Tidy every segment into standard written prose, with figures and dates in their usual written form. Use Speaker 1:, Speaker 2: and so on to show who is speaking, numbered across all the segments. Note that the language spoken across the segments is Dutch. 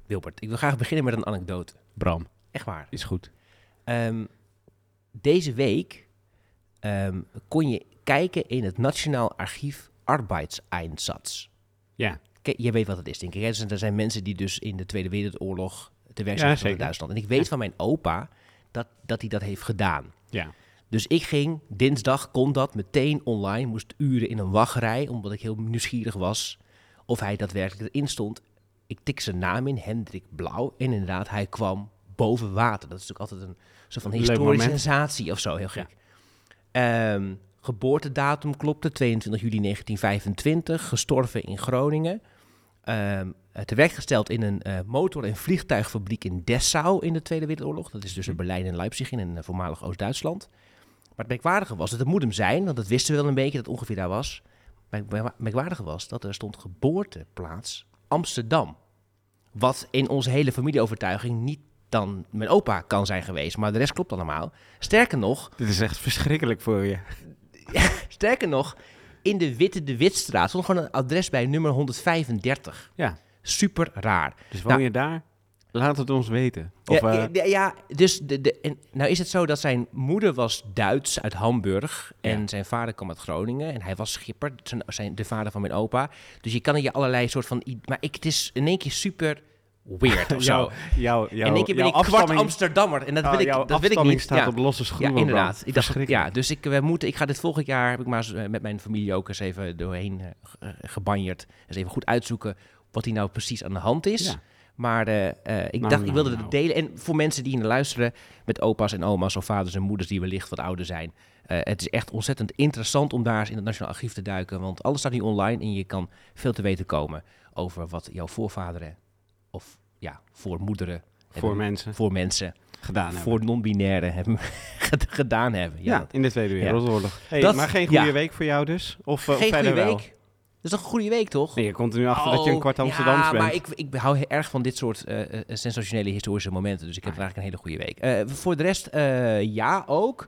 Speaker 1: Wilbert, ik wil graag beginnen met een anekdote.
Speaker 2: Bram,
Speaker 1: Echt waar.
Speaker 2: is goed.
Speaker 1: Deze week kon je kijken in het Nationaal Archief Arbeidseinsatz.
Speaker 2: Ja.
Speaker 1: Kijk, je weet wat het is, denk ik. Hè? Dus er zijn mensen die dus in de Tweede Wereldoorlog te werk
Speaker 2: Ja,
Speaker 1: zijn
Speaker 2: zeker.
Speaker 1: in Duitsland. En ik weet van mijn opa dat hij dat heeft gedaan.
Speaker 2: Ja.
Speaker 1: Dus ik ging, dinsdag kon dat meteen online, moest uren in een wachtrij, omdat ik heel nieuwsgierig was of hij daadwerkelijk erin stond. Ik tik zijn naam in, Hendrik Blauw, en inderdaad, hij kwam boven water. Dat is natuurlijk altijd een soort van
Speaker 2: Leuk
Speaker 1: historische
Speaker 2: moment.
Speaker 1: sensatie of zo, heel gek. Geboortedatum klopte, 22 juli 1925, gestorven in Groningen. Te werk gesteld in een motor- en vliegtuigfabriek in Dessau in de Tweede Wereldoorlog. Dat is tussen Berlijn en Leipzig in voormalig Oost-Duitsland. Maar het merkwaardige was, het moet hem zijn, want dat wisten we wel een beetje dat het ongeveer daar was. Maar het merkwaardige was dat er stond geboorteplaats Amsterdam. Wat in onze hele familieovertuiging niet dan mijn opa kan zijn geweest, maar de rest klopt allemaal. Sterker nog,
Speaker 2: Dit is echt verschrikkelijk voor je.
Speaker 1: in de Witstraat stond gewoon een adres bij nummer 135.
Speaker 2: Ja.
Speaker 1: Super raar.
Speaker 2: Dus woon je daar? Laat het ons weten. Of,
Speaker 1: Dus nou is het zo dat zijn moeder was Duits uit Hamburg en zijn vader kwam uit Groningen en hij was schipper, de vader van mijn opa. Dus je kan er je allerlei soort van, maar het is in één keer super weird of zo. En in één keer ben ik kwart Amsterdammer en dat wil ik niet.
Speaker 2: Staat op losse schroeven.
Speaker 1: Ja, inderdaad. Ik dacht, dus ik ga dit volgend jaar, heb ik maar met mijn familie ook eens even doorheen gebanjerd, eens even goed uitzoeken wat hier nou precies aan de hand is.
Speaker 2: Ja.
Speaker 1: Maar ik wilde het delen. En voor mensen die luisteren met opa's en oma's of vaders en moeders die wellicht wat ouder zijn. Het is echt ontzettend interessant om daar eens in het Nationaal Archief te duiken. Want alles staat nu online en je kan veel te weten komen over wat jouw voorvaderen of voormoederen, voor mensen
Speaker 2: gedaan hebben.
Speaker 1: voor non-binairen gedaan hebben.
Speaker 2: Ja, in de Tweede Wereldoorlog.
Speaker 1: Ja.
Speaker 2: Hey, maar geen goede week voor jou dus? Of
Speaker 1: geen
Speaker 2: verder
Speaker 1: goede
Speaker 2: wel?
Speaker 1: week? Dat is toch een goede week, toch?
Speaker 2: Nee, je komt er nu achter dat je een kwart Amsterdams bent.
Speaker 1: Ja, maar ik hou heel erg van dit soort sensationele historische momenten. Dus ik heb eigenlijk een hele goede week. Voor de rest, ook.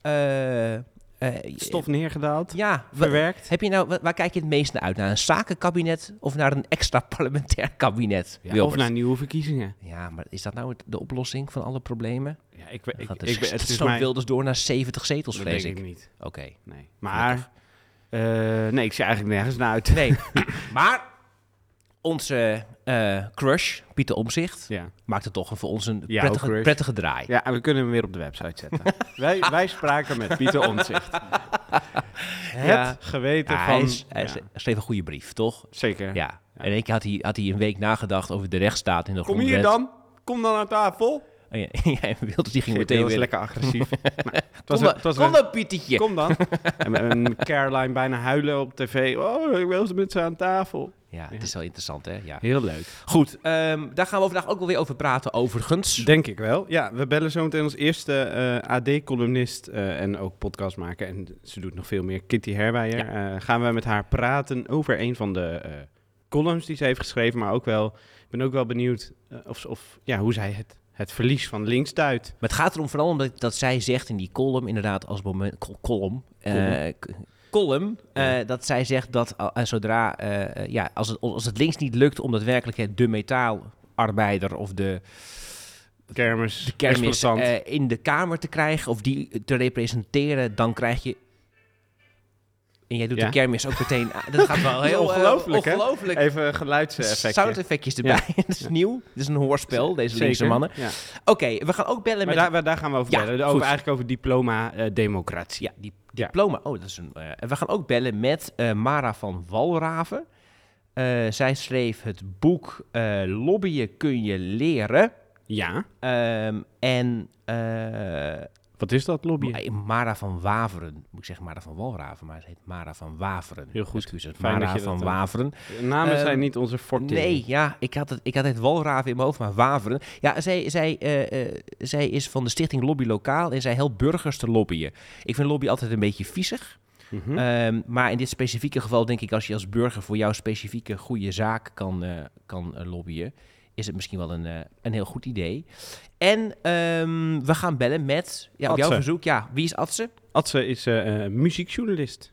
Speaker 2: Stof neergedaald,
Speaker 1: ja,
Speaker 2: verwerkt.
Speaker 1: Heb je nou, waar kijk je het meest naar uit? Naar een zakenkabinet of naar een extra parlementair kabinet?
Speaker 2: Ja, of naar nieuwe verkiezingen.
Speaker 1: Ja, maar is dat nou de oplossing van alle problemen?
Speaker 2: Ja,
Speaker 1: het is zo Wilders door naar 70 zetels,
Speaker 2: dat
Speaker 1: vrees
Speaker 2: denk
Speaker 1: ik.
Speaker 2: Niet.
Speaker 1: Oké.
Speaker 2: Nee. Maar, ik zie eigenlijk nergens naar uit.
Speaker 1: Nee, maar onze crush, Pieter Omtzigt, maakte toch voor ons een prettige draai.
Speaker 2: Ja, en we kunnen hem weer op de website zetten. wij spraken met Pieter Omtzigt. Het geweten van...
Speaker 1: Hij schreef een goede brief, toch?
Speaker 2: Zeker.
Speaker 1: Ja. En in één keer had hij een week nagedacht over de rechtsstaat in de
Speaker 2: Kom
Speaker 1: grondwet.
Speaker 2: hier dan. Kom dan aan tafel.
Speaker 1: Ja, Wilders die ging meteen
Speaker 2: weer...
Speaker 1: weer...
Speaker 2: lekker agressief.
Speaker 1: Kom dan, Pietertje.
Speaker 2: Kom dan. En Caroline bijna huilen op tv. Oh, ik wil ze met ze aan tafel.
Speaker 1: Ja, het is wel interessant, hè? Ja.
Speaker 2: Heel leuk.
Speaker 1: Goed, daar gaan we vandaag ook wel weer over praten, overigens.
Speaker 2: Denk ik wel. Ja, we bellen zo meteen ons eerste AD-columnist en ook podcastmaker. En ze doet nog veel meer, Kitty Herwijer. Ja. Gaan we met haar praten over een van de columns die ze heeft geschreven. Maar ook wel, ik ben ook wel benieuwd hoe zij het verlies van links duidt.
Speaker 1: Maar het gaat erom vooral omdat dat zij zegt in die column, inderdaad, als moment... column, dat zij zegt dat zodra, als het links niet lukt om daadwerkelijk de metaalarbeider of de kermis in de Kamer te krijgen of die te representeren, dan krijg je... En jij doet de kermis ook meteen... Dat gaat wel heel ongelooflijk.
Speaker 2: Even geluidseffectjes.
Speaker 1: Soundeffectjes erbij. Dat is nieuw. Het is een hoorspel, deze linkse mannen. Ja. Oké, we gaan ook bellen met...
Speaker 2: Daar gaan we over bellen. Over diploma-democratie.
Speaker 1: Ja, diploma. Oh, dat is een... we gaan ook bellen met Mara van Walraven. Zij schreef het boek Lobbyen kun je leren.
Speaker 2: Ja. Wat is dat, lobbyen?
Speaker 1: Mara van Waveren. Moet ik zeggen Mara van Walraven, maar het heet Mara van Waveren.
Speaker 2: Heel goed.
Speaker 1: Excuses. Mara van Waveren.
Speaker 2: Namen zijn niet onze forte.
Speaker 1: Nee, ja, ik had het Walraven in mijn hoofd, maar Waveren. Ja, zij is van de stichting Lobby Lokaal en zij helpt burgers te lobbyen. Ik vind lobby altijd een beetje viezig. Mm-hmm. Maar in dit specifieke geval denk ik, als je als burger voor jouw specifieke goede zaak kan lobbyen, is het misschien wel een heel goed idee. En we gaan bellen met, op jouw verzoek, wie is Adse?
Speaker 2: Adse is muziekjournalist.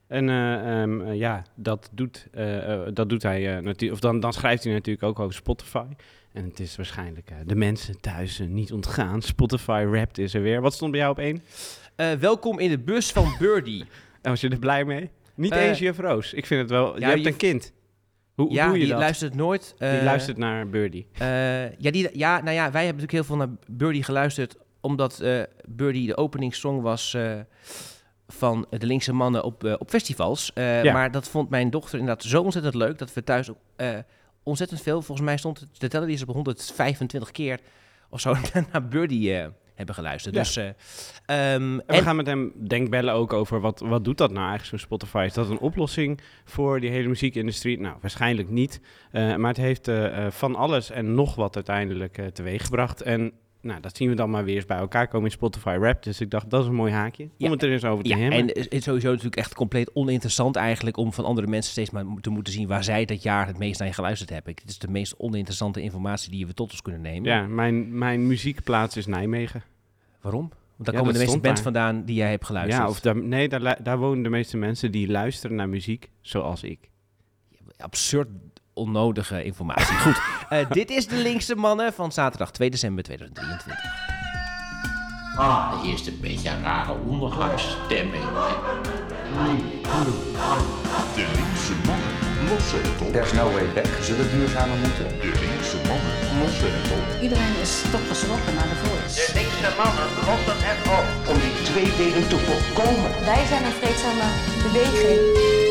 Speaker 2: En dat doet hij natuurlijk. Of dan schrijft hij natuurlijk ook over Spotify. En het is waarschijnlijk de mensen thuis niet ontgaan. Spotify Wrapped is er weer. Wat stond bij jou op 1?
Speaker 1: Welkom in de bus van Birdie.
Speaker 2: Was je er blij mee? Niet eens juf Roos. Ik vind het wel... je hebt een kind. Hoe doe je
Speaker 1: die
Speaker 2: dat?
Speaker 1: Luistert nooit.
Speaker 2: Die luistert naar Birdie.
Speaker 1: Wij hebben natuurlijk heel veel naar Birdie geluisterd, omdat Birdie de openingssong was van de linkse mannen op festivals. Maar dat vond mijn dochter inderdaad zo ontzettend leuk, dat we thuis ontzettend veel, volgens mij stond het, de teller die is op 125 keer of zo naar Birdie hebben geluisterd.
Speaker 2: Ja.
Speaker 1: Dus,
Speaker 2: en we gaan met hem denkbellen ook over wat doet dat nou eigenlijk, zo'n Spotify? Is dat een oplossing voor die hele muziekindustrie? Nou, waarschijnlijk niet. Maar het heeft van alles en nog wat uiteindelijk teweeggebracht. En nou, dat zien we dan maar weer eens bij elkaar komen in Spotify Wrapped. Dus ik dacht, dat is een mooi haakje om het er eens over te hebben.
Speaker 1: En het is sowieso natuurlijk echt compleet oninteressant eigenlijk om van andere mensen steeds maar te moeten zien waar zij dat jaar het meest naar je geluisterd hebben. Het is de meest oninteressante informatie die we tot ons kunnen nemen.
Speaker 2: Ja, mijn muziekplaats is Nijmegen.
Speaker 1: Waarom? Want daar komen de meeste bands vandaan die jij hebt geluisterd.
Speaker 2: Ja, daar wonen de meeste mensen die luisteren naar muziek zoals ik.
Speaker 1: Absurd onnodige informatie. Goed, dit is de linkse mannen van zaterdag 2 december 2023.
Speaker 3: Eerst een beetje een rare ondergangsstemming.
Speaker 4: De linkse mannen lossen het op.
Speaker 5: There's no way back. Zullen duurzamer moeten?
Speaker 4: De linkse mannen lossen het op.
Speaker 6: Iedereen is toch geschrokken naar de Voice.
Speaker 7: De linkse mannen lossen het op.
Speaker 5: Om die tweedeling te voorkomen.
Speaker 6: Wij zijn een vreedzame beweging.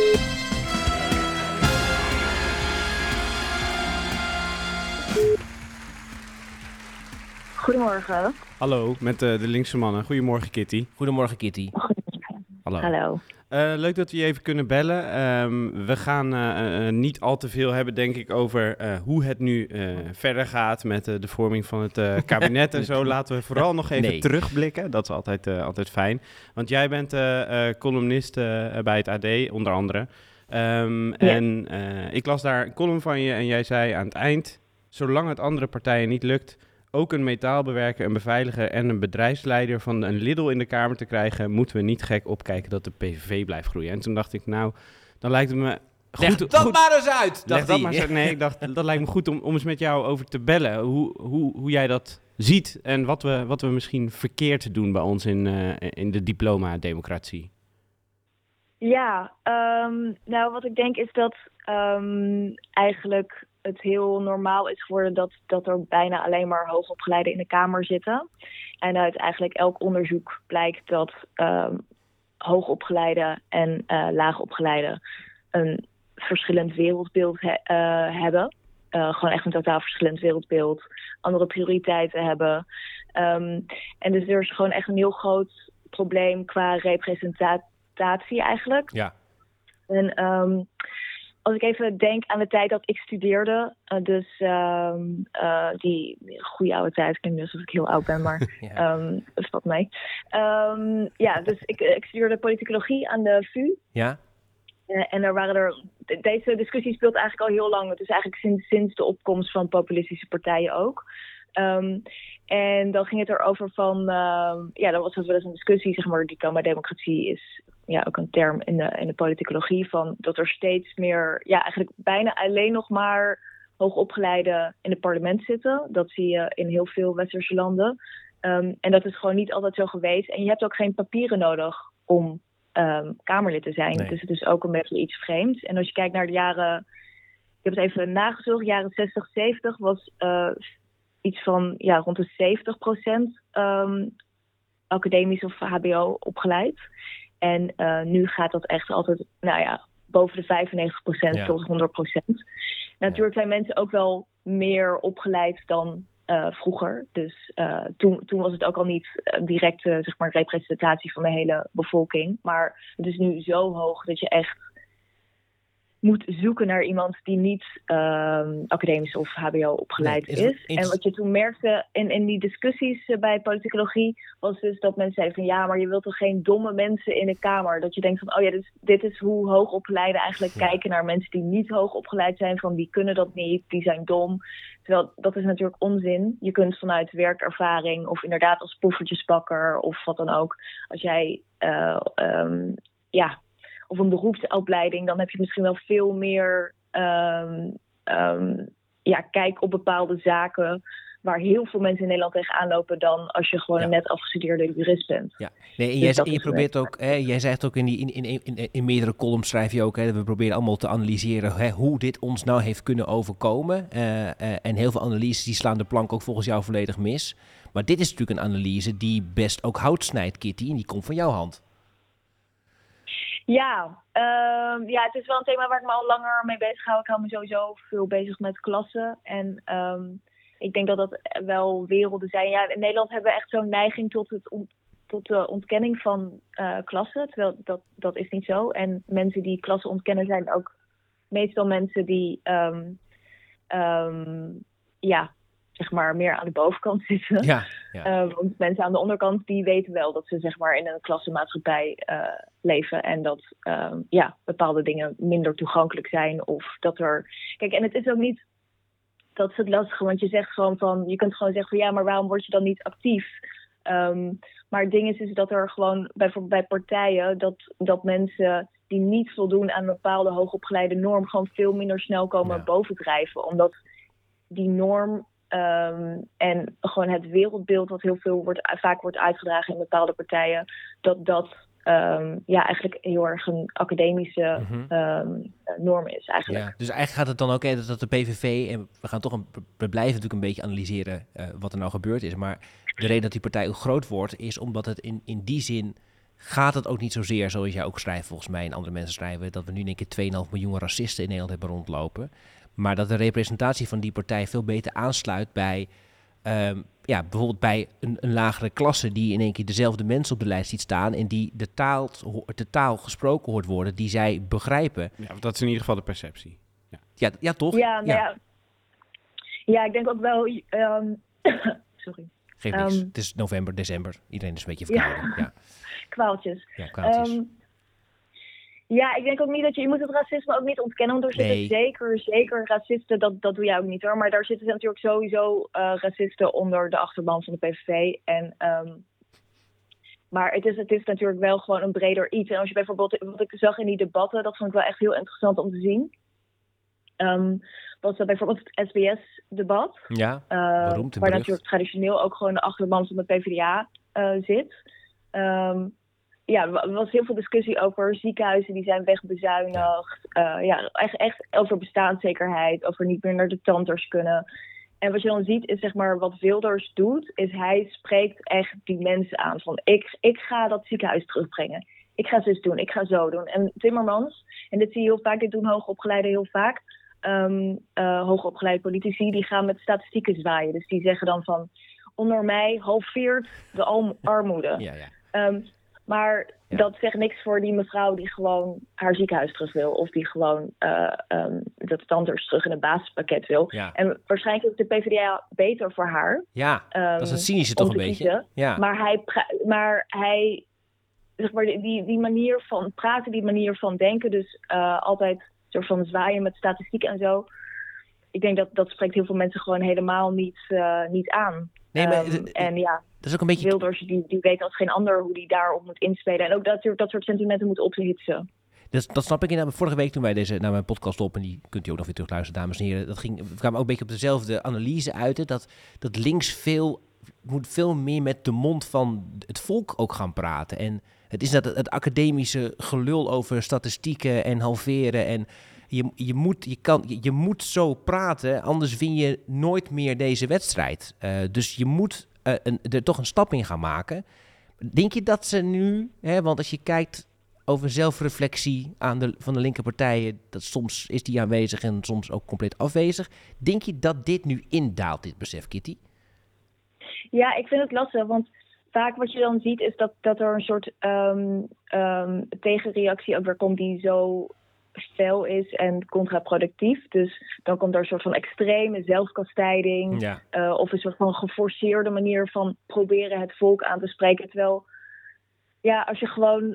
Speaker 8: Goedemorgen.
Speaker 2: Hallo, met de linkse mannen. Goedemorgen, Kitty.
Speaker 1: Goedemorgen, Kitty.
Speaker 2: Hallo. Leuk dat we je even kunnen bellen. We gaan niet al te veel hebben, denk ik, over hoe het nu verder gaat met de vorming van het kabinet en zo. Laten we vooral nog even terugblikken. Dat is altijd fijn. Want jij bent columnist bij het AD, onder andere. En ik las daar een column van je en jij zei aan het eind: zolang het andere partijen niet lukt ook een metaalbewerker, een beveiliger en een bedrijfsleider van een Lidl in de Kamer te krijgen, moeten we niet gek opkijken dat de PVV blijft groeien. En toen dacht ik, nou, dan lijkt het me goed...
Speaker 1: Leg dat maar eens uit!
Speaker 2: Nee, ik dacht, dat lijkt me goed om eens met jou over te bellen. Hoe jij dat ziet en wat we misschien verkeerd doen bij ons in de diploma-democratie.
Speaker 8: Ja, nou wat ik denk is dat eigenlijk het heel normaal is geworden dat er bijna alleen maar hoogopgeleiden in de Kamer zitten. En uit eigenlijk elk onderzoek blijkt dat hoogopgeleiden en laagopgeleiden een verschillend wereldbeeld hebben. Gewoon echt een totaal verschillend wereldbeeld. Andere prioriteiten hebben. En dus er is gewoon echt een heel groot probleem qua representatie eigenlijk.
Speaker 1: Ja.
Speaker 8: En als ik even denk aan de tijd dat ik studeerde, die goede oude tijd, klinkt alsof ik heel oud ben, maar dat valt mee. Dus ik studeerde politicologie aan de VU.
Speaker 1: Ja.
Speaker 8: En deze discussie speelt eigenlijk al heel lang. Dus eigenlijk sinds de opkomst van populistische partijen ook. En dan ging het erover van, dan was er wel eens een discussie, zeg maar, diploma-democratie is ook een term in de politicologie, van dat er steeds meer, eigenlijk bijna alleen nog maar hoogopgeleiden in het parlement zitten. Dat zie je in heel veel westerse landen. En dat is gewoon niet altijd zo geweest. En je hebt ook geen papieren nodig om Kamerlid te zijn. Nee. Dus het is ook een beetje iets vreemds. En als je kijkt naar de jaren, ik heb het even nagezocht, jaren 60, 70 was iets van rond de 70% academisch of HBO opgeleid. En nu gaat dat echt altijd, boven de 95% tot 100%. Natuurlijk zijn mensen ook wel meer opgeleid dan vroeger. Dus toen was het ook al niet directe representatie van de hele bevolking. Maar het is nu zo hoog dat je echt moet zoeken naar iemand die niet academisch of HBO opgeleid is. En wat je toen merkte in die discussies bij politicologie was dus dat mensen zeiden van maar je wilt toch geen domme mensen in de Kamer? Dat je denkt van dit is hoe hoogopgeleiden eigenlijk kijken naar mensen die niet hoogopgeleid zijn, van die kunnen dat niet, die zijn dom. Terwijl dat is natuurlijk onzin. Je kunt vanuit werkervaring of inderdaad als poffertjesbakker of wat dan ook, als jij of een beroepsopleiding, dan heb je misschien wel veel meer kijk op bepaalde zaken waar heel veel mensen in Nederland tegenaan lopen dan als je gewoon een net afgestudeerde jurist bent.
Speaker 1: Ja, nee, en
Speaker 8: Dus
Speaker 1: je probeert ook, jij zegt ook in meerdere columns schrijf je ook, we proberen allemaal te analyseren hoe dit ons nou heeft kunnen overkomen. En heel veel analyses die slaan de plank ook volgens jou volledig mis. Maar dit is natuurlijk een analyse die best ook hout snijdt, Kitty, en die komt van jouw hand.
Speaker 8: Ja, het is wel een thema waar ik me al langer mee bezig hou. Ik hou me sowieso veel bezig met klassen. En ik denk dat dat wel werelden zijn. Ja, in Nederland hebben we echt zo'n neiging tot de ontkenning van klassen. Terwijl dat is niet zo. En mensen die klassen ontkennen zijn ook meestal mensen die zeg maar meer aan de bovenkant zitten.
Speaker 1: Ja.
Speaker 8: Want mensen aan de onderkant die weten wel dat ze zeg maar in een klassenmaatschappij leven. En dat bepaalde dingen minder toegankelijk zijn. Of dat er... Kijk, en het is ook niet... Dat is het lastige, want je zegt gewoon van... Je kunt gewoon zeggen van ja, maar waarom word je dan niet actief? Maar het ding is dat er gewoon bij partijen... Dat mensen die niet voldoen aan een bepaalde hoogopgeleide norm... gewoon veel minder snel komen bovendrijven. Omdat die norm... en gewoon het wereldbeeld wat vaak wordt uitgedragen in bepaalde partijen... Dat eigenlijk heel erg een academische norm is eigenlijk.
Speaker 1: Ja, dus eigenlijk gaat het dan ook dat de PVV... en we blijven natuurlijk een beetje analyseren wat er nou gebeurd is... maar de reden dat die partij ook groot wordt... is omdat het in die zin gaat het ook niet zozeer... zoals jij ook schrijft volgens mij en andere mensen schrijven... dat we nu in één keer 2,5 miljoen racisten in Nederland hebben rondlopen... maar dat de representatie van die partij veel beter aansluit bij... bijvoorbeeld bij een lagere klasse die in één keer dezelfde mensen op de lijst ziet staan... en die de taal gesproken hoort worden die zij begrijpen.
Speaker 2: Ja, dat is in ieder geval de perceptie.
Speaker 1: Ja toch?
Speaker 8: Ja, ik denk ook wel... sorry.
Speaker 1: Geef niks. Het is november, december. Iedereen is een beetje verkouden. Ja.
Speaker 8: Kwaaltjes.
Speaker 1: Ja, kwaaltjes.
Speaker 8: Ja, ik denk ook niet dat je moet het racisme ook niet ontkennen. Want er zitten zeker racisten, dat doe jij ook niet hoor. Maar daar zitten natuurlijk sowieso racisten onder de achterban van de PVV. Maar het is natuurlijk wel gewoon een breder iets. En als je bijvoorbeeld, wat ik zag in die debatten, dat vond ik wel echt heel interessant om te zien. Was dat bijvoorbeeld het SBS-debat.
Speaker 1: Ja, beroemd en
Speaker 8: waar
Speaker 1: berucht.
Speaker 8: natuurlijk traditioneel ook gewoon de achterban van de PvdA zit. Er was heel veel discussie over ziekenhuizen die zijn wegbezuinigd. Echt over bestaanszekerheid, over niet meer naar de tandarts kunnen. En wat je dan ziet is zeg maar wat Wilders doet, is hij spreekt echt die mensen aan. Van ik ga dat ziekenhuis terugbrengen. Ik ga zus doen, ik ga zo doen. En Timmermans, en dit zie je heel vaak, dit doen hoogopgeleiden heel vaak. Hoogopgeleide politici, die gaan met statistieken zwaaien. Dus die zeggen dan van, onder mij halveert de armoede. Maar dat zegt niks voor die mevrouw die gewoon haar ziekenhuis terug wil. Of die gewoon dat tandarts terug in het basispakket wil. Ja. En waarschijnlijk is de PvdA beter voor haar.
Speaker 1: Ja, dat is het cynische toch een beetje. Ja.
Speaker 8: Maar hij zeg maar, die manier van praten, die manier van denken. Dus altijd soort van zwaaien met statistiek en zo. Ik denk dat spreekt heel veel mensen gewoon helemaal niet aan.
Speaker 1: Nee, maar dat is ook een beetje...
Speaker 8: Wilders, die weet als geen ander hoe die daarop moet inspelen. En ook dat soort sentimenten moet ophitsen.
Speaker 1: Dat snap ik inderdaad. Vorige toen wij naar mijn podcast op... en die kunt u ook nog weer terugluisteren, dames en heren... we kwamen ook een beetje op dezelfde analyse uit... dat links moet veel meer met de mond van het volk ook gaan praten. En het is het academische gelul over statistieken en halveren... en je moet zo praten, anders win je nooit meer deze wedstrijd. Dus je moet er toch een stap in gaan maken. Denk je dat ze nu, want als je kijkt over zelfreflectie van de linkerpartijen, dat soms is die aanwezig en soms ook compleet afwezig. Denk je dat dit nu indaalt, dit besef, Kitty?
Speaker 8: Ja, ik vind het lastig, want vaak wat je dan ziet is dat er een soort tegenreactie ook weer komt die zo fel is en contraproductief. Dus dan komt er een soort van extreme zelfkastijding of een soort van geforceerde manier van proberen het volk aan te spreken. Terwijl als je gewoon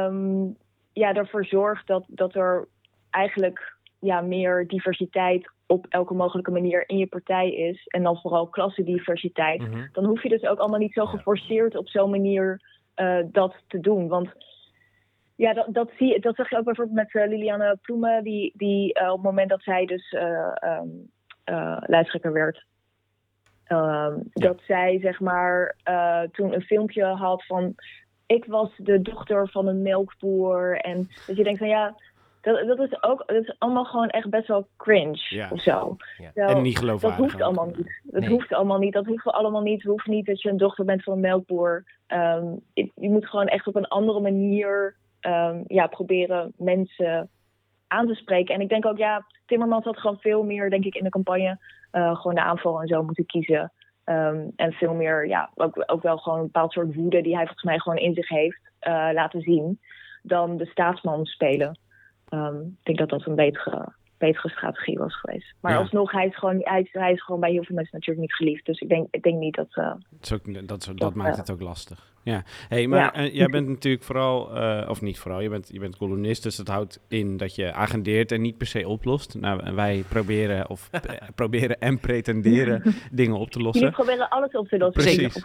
Speaker 8: ervoor zorgt dat er eigenlijk meer diversiteit op elke mogelijke manier in je partij is en dan vooral klassendiversiteit, dan hoef je dus ook allemaal niet zo geforceerd op zo'n manier dat te doen. Want Ja, dat zag je ook bijvoorbeeld met Liliane Ploemen, die op het moment dat zij dus lijsttrekker werd, dat zij zeg maar toen een filmpje had van ik was de dochter van een melkboer en dat je denkt van ja, dat is allemaal gewoon echt best wel cringe of zo.
Speaker 2: Ja. En niet geloofwaardig.
Speaker 8: Dat hoeft allemaal niet. Dat hoeft allemaal niet. Dat hoeft allemaal niet. Het hoeft niet dat je een dochter bent van een melkboer. Je moet gewoon echt op een andere manier proberen mensen aan te spreken. En ik denk ook, Timmermans had gewoon veel meer, denk ik, in de campagne gewoon de aanval en zo moeten kiezen. En veel meer, ook wel gewoon een bepaald soort woede die hij volgens mij gewoon in zich heeft laten zien, dan de staatsman spelen. Ik denk dat dat een betere strategie was geweest. Maar alsnog, hij is gewoon bij heel veel mensen natuurlijk niet geliefd. Dus ik denk niet dat...
Speaker 2: Dat maakt het ook lastig. Ja. Hey, maar jij bent natuurlijk vooral, of niet vooral, je bent columnist, dus dat houdt in dat je agendeert en niet per se oplost. Nou, wij proberen en pretenderen dingen op te lossen.
Speaker 8: Jullie proberen alles op te lossen.
Speaker 2: Precies,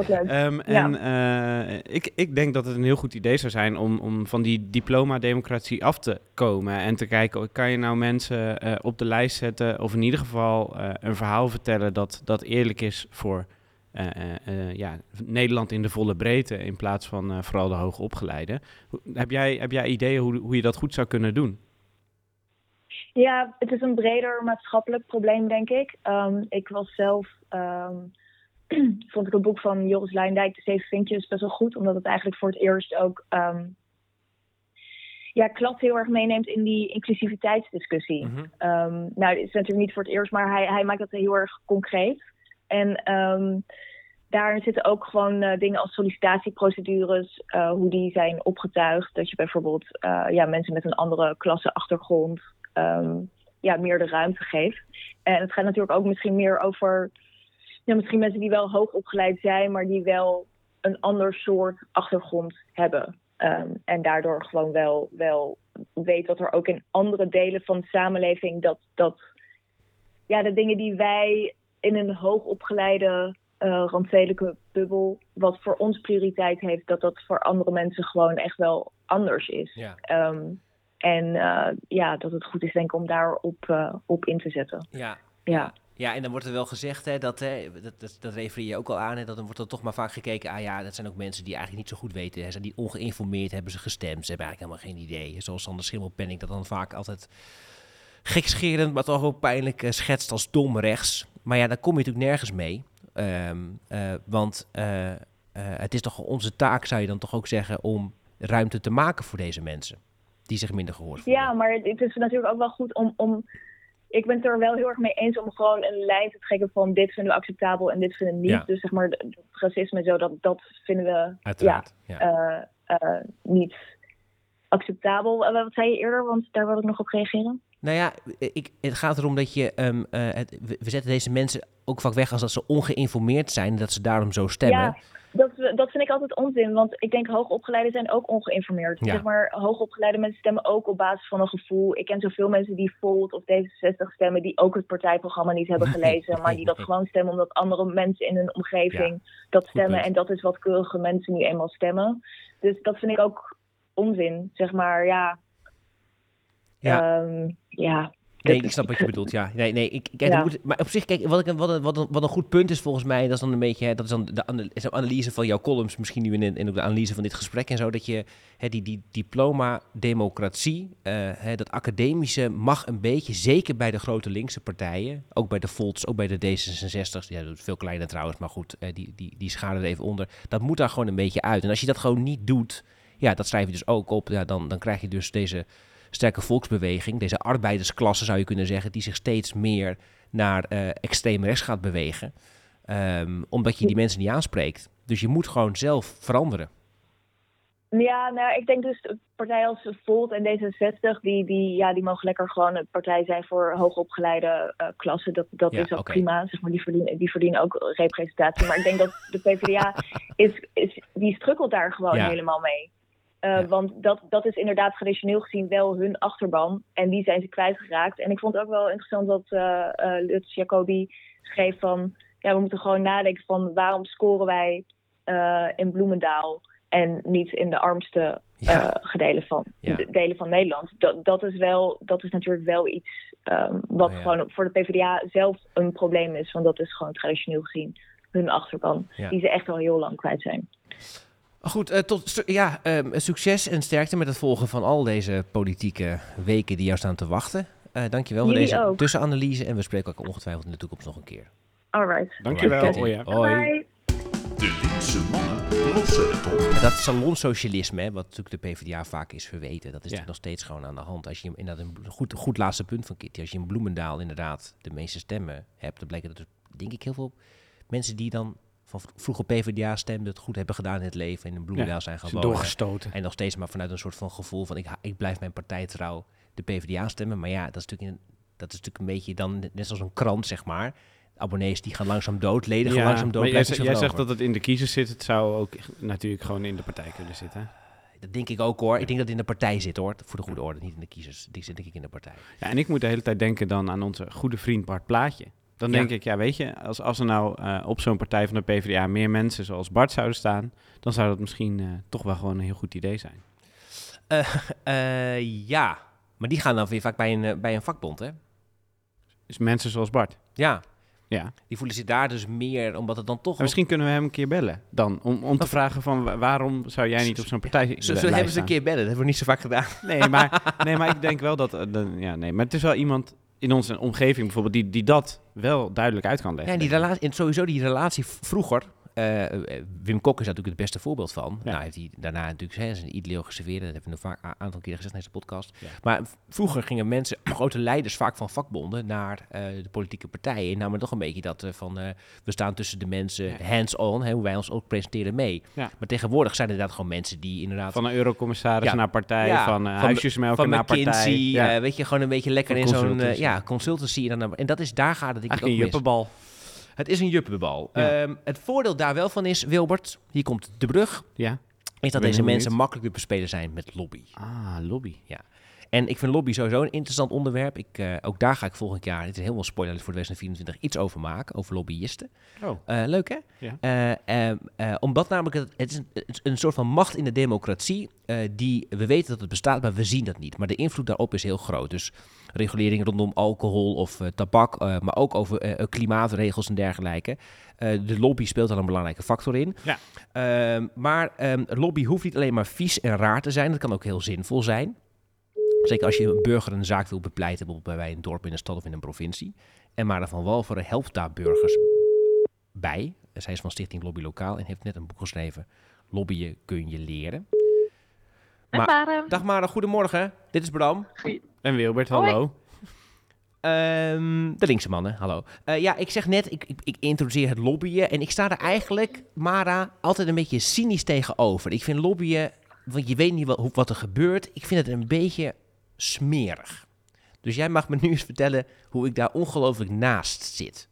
Speaker 2: ik denk dat het een heel goed idee zou zijn om van die diploma-democratie af te komen en te kijken, kan je nou mensen op de lijst zetten of in ieder geval een verhaal vertellen dat eerlijk is voor Nederland in de volle breedte in plaats van vooral de hoogopgeleiden. Heb jij ideeën hoe je dat goed zou kunnen doen?
Speaker 8: Ja, het is een breder maatschappelijk probleem, denk ik. Ik was zelf, vond ik het boek van Joris Luijendijk, De 7 Vinkjes, best wel goed, omdat het eigenlijk voor het eerst ook klas heel erg meeneemt in die inclusiviteitsdiscussie. Nou, het is natuurlijk niet voor het eerst, maar hij maakt dat heel erg concreet. En daarin zitten ook gewoon dingen als sollicitatieprocedures, hoe die zijn opgetuigd. Dat je bijvoorbeeld mensen met een andere klasseachtergrond meer de ruimte geeft. En het gaat natuurlijk ook misschien meer over misschien mensen die wel hoog opgeleid zijn, maar die wel een ander soort achtergrond hebben. En daardoor gewoon wel weet dat er ook in andere delen van de samenleving dat de dingen die wij in een hoogopgeleide randstedelijke bubbel, wat voor ons prioriteit heeft, dat voor andere mensen gewoon echt wel anders is. Ja. Dat het goed is, denk ik, om daarop op in te zetten.
Speaker 1: Ja, en dan wordt er wel gezegd, hè, dat refereer je ook al aan, hè, dat dan wordt er toch maar vaak gekeken, dat zijn ook mensen die eigenlijk niet zo goed weten, hè, zijn die ongeïnformeerd, hebben ze gestemd, ze hebben eigenlijk helemaal geen idee. Zoals Sander Schimmelpenninck dat dan vaak altijd gekscherend, maar toch ook pijnlijk schetst als dom rechts. Maar ja, daar kom je natuurlijk nergens mee. Want het is toch onze taak, zou je dan toch ook zeggen, om ruimte te maken voor deze mensen die zich minder gehoord voelen. Ja,
Speaker 8: maar het is natuurlijk ook wel goed om ik ben het er wel heel erg mee eens om gewoon een lijn te trekken van dit vinden we acceptabel en dit vinden we niet. Ja. Dus zeg maar, het racisme en zo, dat vinden we niet acceptabel. Wat zei je eerder? Want daar wil ik nog op reageren.
Speaker 1: Nou ja, het gaat erom dat je... we zetten deze mensen ook vaak weg als dat ze ongeïnformeerd zijn en dat ze daarom zo stemmen.
Speaker 8: Ja, dat vind ik altijd onzin, want ik denk hoogopgeleiden zijn ook ongeïnformeerd. Ja. Zeg maar, hoogopgeleide mensen stemmen ook op basis van een gevoel. Ik ken zoveel mensen die Volt of D66 stemmen, die ook het partijprogramma niet hebben gelezen, maar die dat gewoon stemmen omdat andere mensen in hun omgeving dat stemmen. En dat is wat keurige mensen nu eenmaal stemmen. Dus dat vind ik ook onzin, zeg maar,
Speaker 1: Nee, ik snap wat je bedoelt, ja. Maar op zich, kijk, wat een goed punt is volgens mij, dat is dan een beetje, dat is dan de analyse van jouw columns, misschien nu in ook de analyse van dit gesprek en zo, dat je die diploma-democratie, dat academische mag een beetje, zeker bij de grote linkse partijen, ook bij de Volts, ook bij de D66, dat is veel kleiner trouwens, maar goed, die scharen er even onder, dat moet daar gewoon een beetje uit. En als je dat gewoon niet doet, dat schrijf je dus ook op, dan krijg je dus deze sterke volksbeweging, deze arbeidersklasse zou je kunnen zeggen, die zich steeds meer naar extreem rechts gaat bewegen. Omdat je die mensen niet aanspreekt. Dus je moet gewoon zelf veranderen.
Speaker 8: Ja, nou, ik denk dus partijen als Volt en D66, die mogen lekker gewoon een partij zijn voor hoogopgeleide klassen. Dat is ook prima. Zeg maar, die verdienen ook representatie. Maar ik denk dat de PvdA die strukkelt daar gewoon helemaal mee. Want dat is inderdaad traditioneel gezien wel hun achterban. En die zijn ze kwijtgeraakt. En ik vond het ook wel interessant dat Lutz Jacobi schreef van, we moeten gewoon nadenken van waarom scoren wij in Bloemendaal en niet in de armste delen van Nederland. Dat is natuurlijk wel iets wat gewoon voor de PvdA zelf een probleem is. Want dat is gewoon traditioneel gezien hun achterban. Ja. Die ze echt al heel lang kwijt zijn.
Speaker 1: Goed, succes en sterkte met het volgen van al deze politieke weken die jou staan te wachten. Dankjewel voor deze tussenanalyse en we spreken elkaar ongetwijfeld in de toekomst nog een keer.
Speaker 8: Alright.
Speaker 2: Dankjewel.
Speaker 1: Hoi.
Speaker 4: De linkse mannen lossen het op.
Speaker 1: Dat salonsocialisme, wat natuurlijk de PvdA vaak is verweten, dat is natuurlijk nog steeds gewoon aan de hand. Als je inderdaad een goed laatste punt van Kitty, als je in Bloemendaal inderdaad de meeste stemmen hebt, dan blijkt dat er denk ik heel veel mensen die dan van vroeger PvdA stemden het goed hebben gedaan in het leven en in Bloemendaal zijn gaan wonen.
Speaker 2: Doorgestoten.
Speaker 1: En nog steeds maar vanuit een soort van gevoel van ik blijf mijn partij trouw de PvdA stemmen. Maar ja, dat is natuurlijk een beetje dan net zoals een krant, zeg maar. Abonnees die gaan langzaam dood, leden gaan langzaam dood.
Speaker 2: Maar jij zegt dat het in de kiezers zit. Het zou ook natuurlijk gewoon in de partij kunnen zitten.
Speaker 1: Dat denk ik ook hoor. Ik denk dat het in de partij zit hoor. Voor de goede orde, niet in de kiezers. Die zit denk ik in de partij.
Speaker 2: Ja, en ik moet de hele tijd denken dan aan onze goede vriend Bart Plaatje. Dan denk ik, weet je, als er nou op zo'n partij van de PvdA meer mensen zoals Bart zouden staan, dan zou dat misschien toch wel gewoon een heel goed idee zijn.
Speaker 1: Ja, maar die gaan dan weer vaak bij een vakbond, hè?
Speaker 2: Dus mensen zoals Bart?
Speaker 1: Ja.
Speaker 2: Ja.
Speaker 1: Die voelen zich daar dus meer, omdat het dan toch...
Speaker 2: Misschien kunnen we hem een keer bellen dan, om te vragen van waarom zou jij niet op zo'n partij
Speaker 1: Zullen hebben ze een keer bellen? Dat hebben we niet zo vaak gedaan.
Speaker 2: Nee, maar ik denk wel dat... maar het is wel iemand in onze omgeving bijvoorbeeld die dat wel duidelijk uit kan leggen.
Speaker 1: Ja, sowieso die relatie vroeger... Wim Kok is daar natuurlijk het beste voorbeeld van. Ja. Nou heeft hij daarna natuurlijk zijn ideologische sfeer, dat hebben we nog een aantal keren gezegd in deze podcast. Ja. Maar vroeger gingen mensen, grote leiders vaak van vakbonden naar de politieke partijen. En namen toch een beetje dat van we staan tussen de mensen hands-on, hoe wij ons ook presenteren mee. Ja. Maar tegenwoordig zijn er inderdaad gewoon mensen die inderdaad...
Speaker 2: Van een eurocommissaris naar partij, van huisjesmelker naar partij. Van
Speaker 1: McKinsey, weet je, gewoon een beetje lekker in zo'n consultancy. En daar gaat het denk ik ook
Speaker 2: een juppenbal.
Speaker 1: Het is een juppenbal. Ja. Het voordeel daar wel van is, Wilbert, hier komt de brug, is dat deze mensen makkelijk te bespelen zijn met lobby.
Speaker 2: Ah, lobby.
Speaker 1: Ja. En ik vind lobby sowieso een interessant onderwerp. Ook daar ga ik volgend jaar, dit is heel veel spoiler voor 2024, iets over maken, over lobbyisten.
Speaker 2: Oh.
Speaker 1: Leuk hè? Ja. Omdat namelijk, het is een soort van macht in de democratie, die we weten dat het bestaat, maar we zien dat niet. Maar de invloed daarop is heel groot. Dus regulering rondom alcohol of tabak, maar ook over klimaatregels en dergelijke. De lobby speelt daar een belangrijke factor in. Ja. Maar lobby hoeft niet alleen maar vies en raar te zijn, dat kan ook heel zinvol zijn. Zeker als je een burger een zaak wil bepleiten, bijvoorbeeld bij een dorp, in een stad of in een provincie. En Mara van Walcheren helpt daar burgers bij. Zij is van Stichting Lobby Lokaal en heeft net een boek geschreven, Lobbyen kun je leren. Dag Mara, goedemorgen. Dit is Bram.
Speaker 2: En Wilbert, hallo.
Speaker 1: De linkse mannen, hallo. Ik zeg net, ik introduceer het lobbyen en ik sta er eigenlijk, Mara, altijd een beetje cynisch tegenover. Ik vind lobbyen, want je weet niet wat er gebeurt, ik vind het een beetje smerig. Dus jij mag me nu eens vertellen hoe ik daar ongelooflijk naast zit.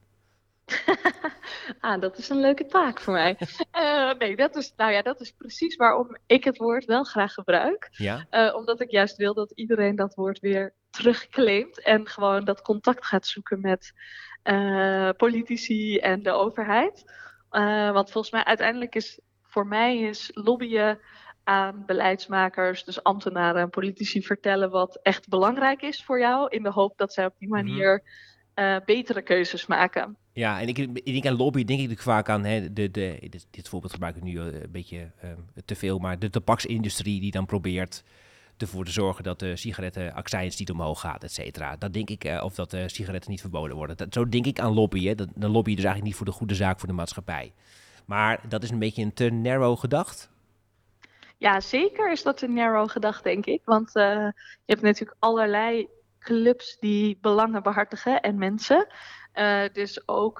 Speaker 9: Dat is een leuke taak voor mij. Dat is precies waarom ik het woord wel graag gebruik. Ja? Omdat ik juist wil dat iedereen dat woord weer terugclaimt en gewoon dat contact gaat zoeken met politici en de overheid. Want volgens mij uiteindelijk is lobbyen aan beleidsmakers, dus ambtenaren en politici vertellen wat echt belangrijk is voor jou, in de hoop dat zij op die manier betere keuzes maken.
Speaker 1: Ja, en ik denk aan lobby, denk ik vaak aan, dit voorbeeld gebruik ik nu een beetje te veel, maar de tabaksindustrie die dan probeert ervoor te zorgen dat de sigarettenaccijns niet omhoog gaat, et cetera. Dat denk ik, of dat de sigaretten niet verboden worden. Zo denk ik aan lobby. Hè. Dan lobby je dus eigenlijk niet voor de goede zaak voor de maatschappij. Maar dat is een beetje een te narrow gedacht.
Speaker 9: Ja, zeker is dat een narrow gedacht, denk ik. Want je hebt natuurlijk allerlei clubs die belangen behartigen en mensen. Dus ook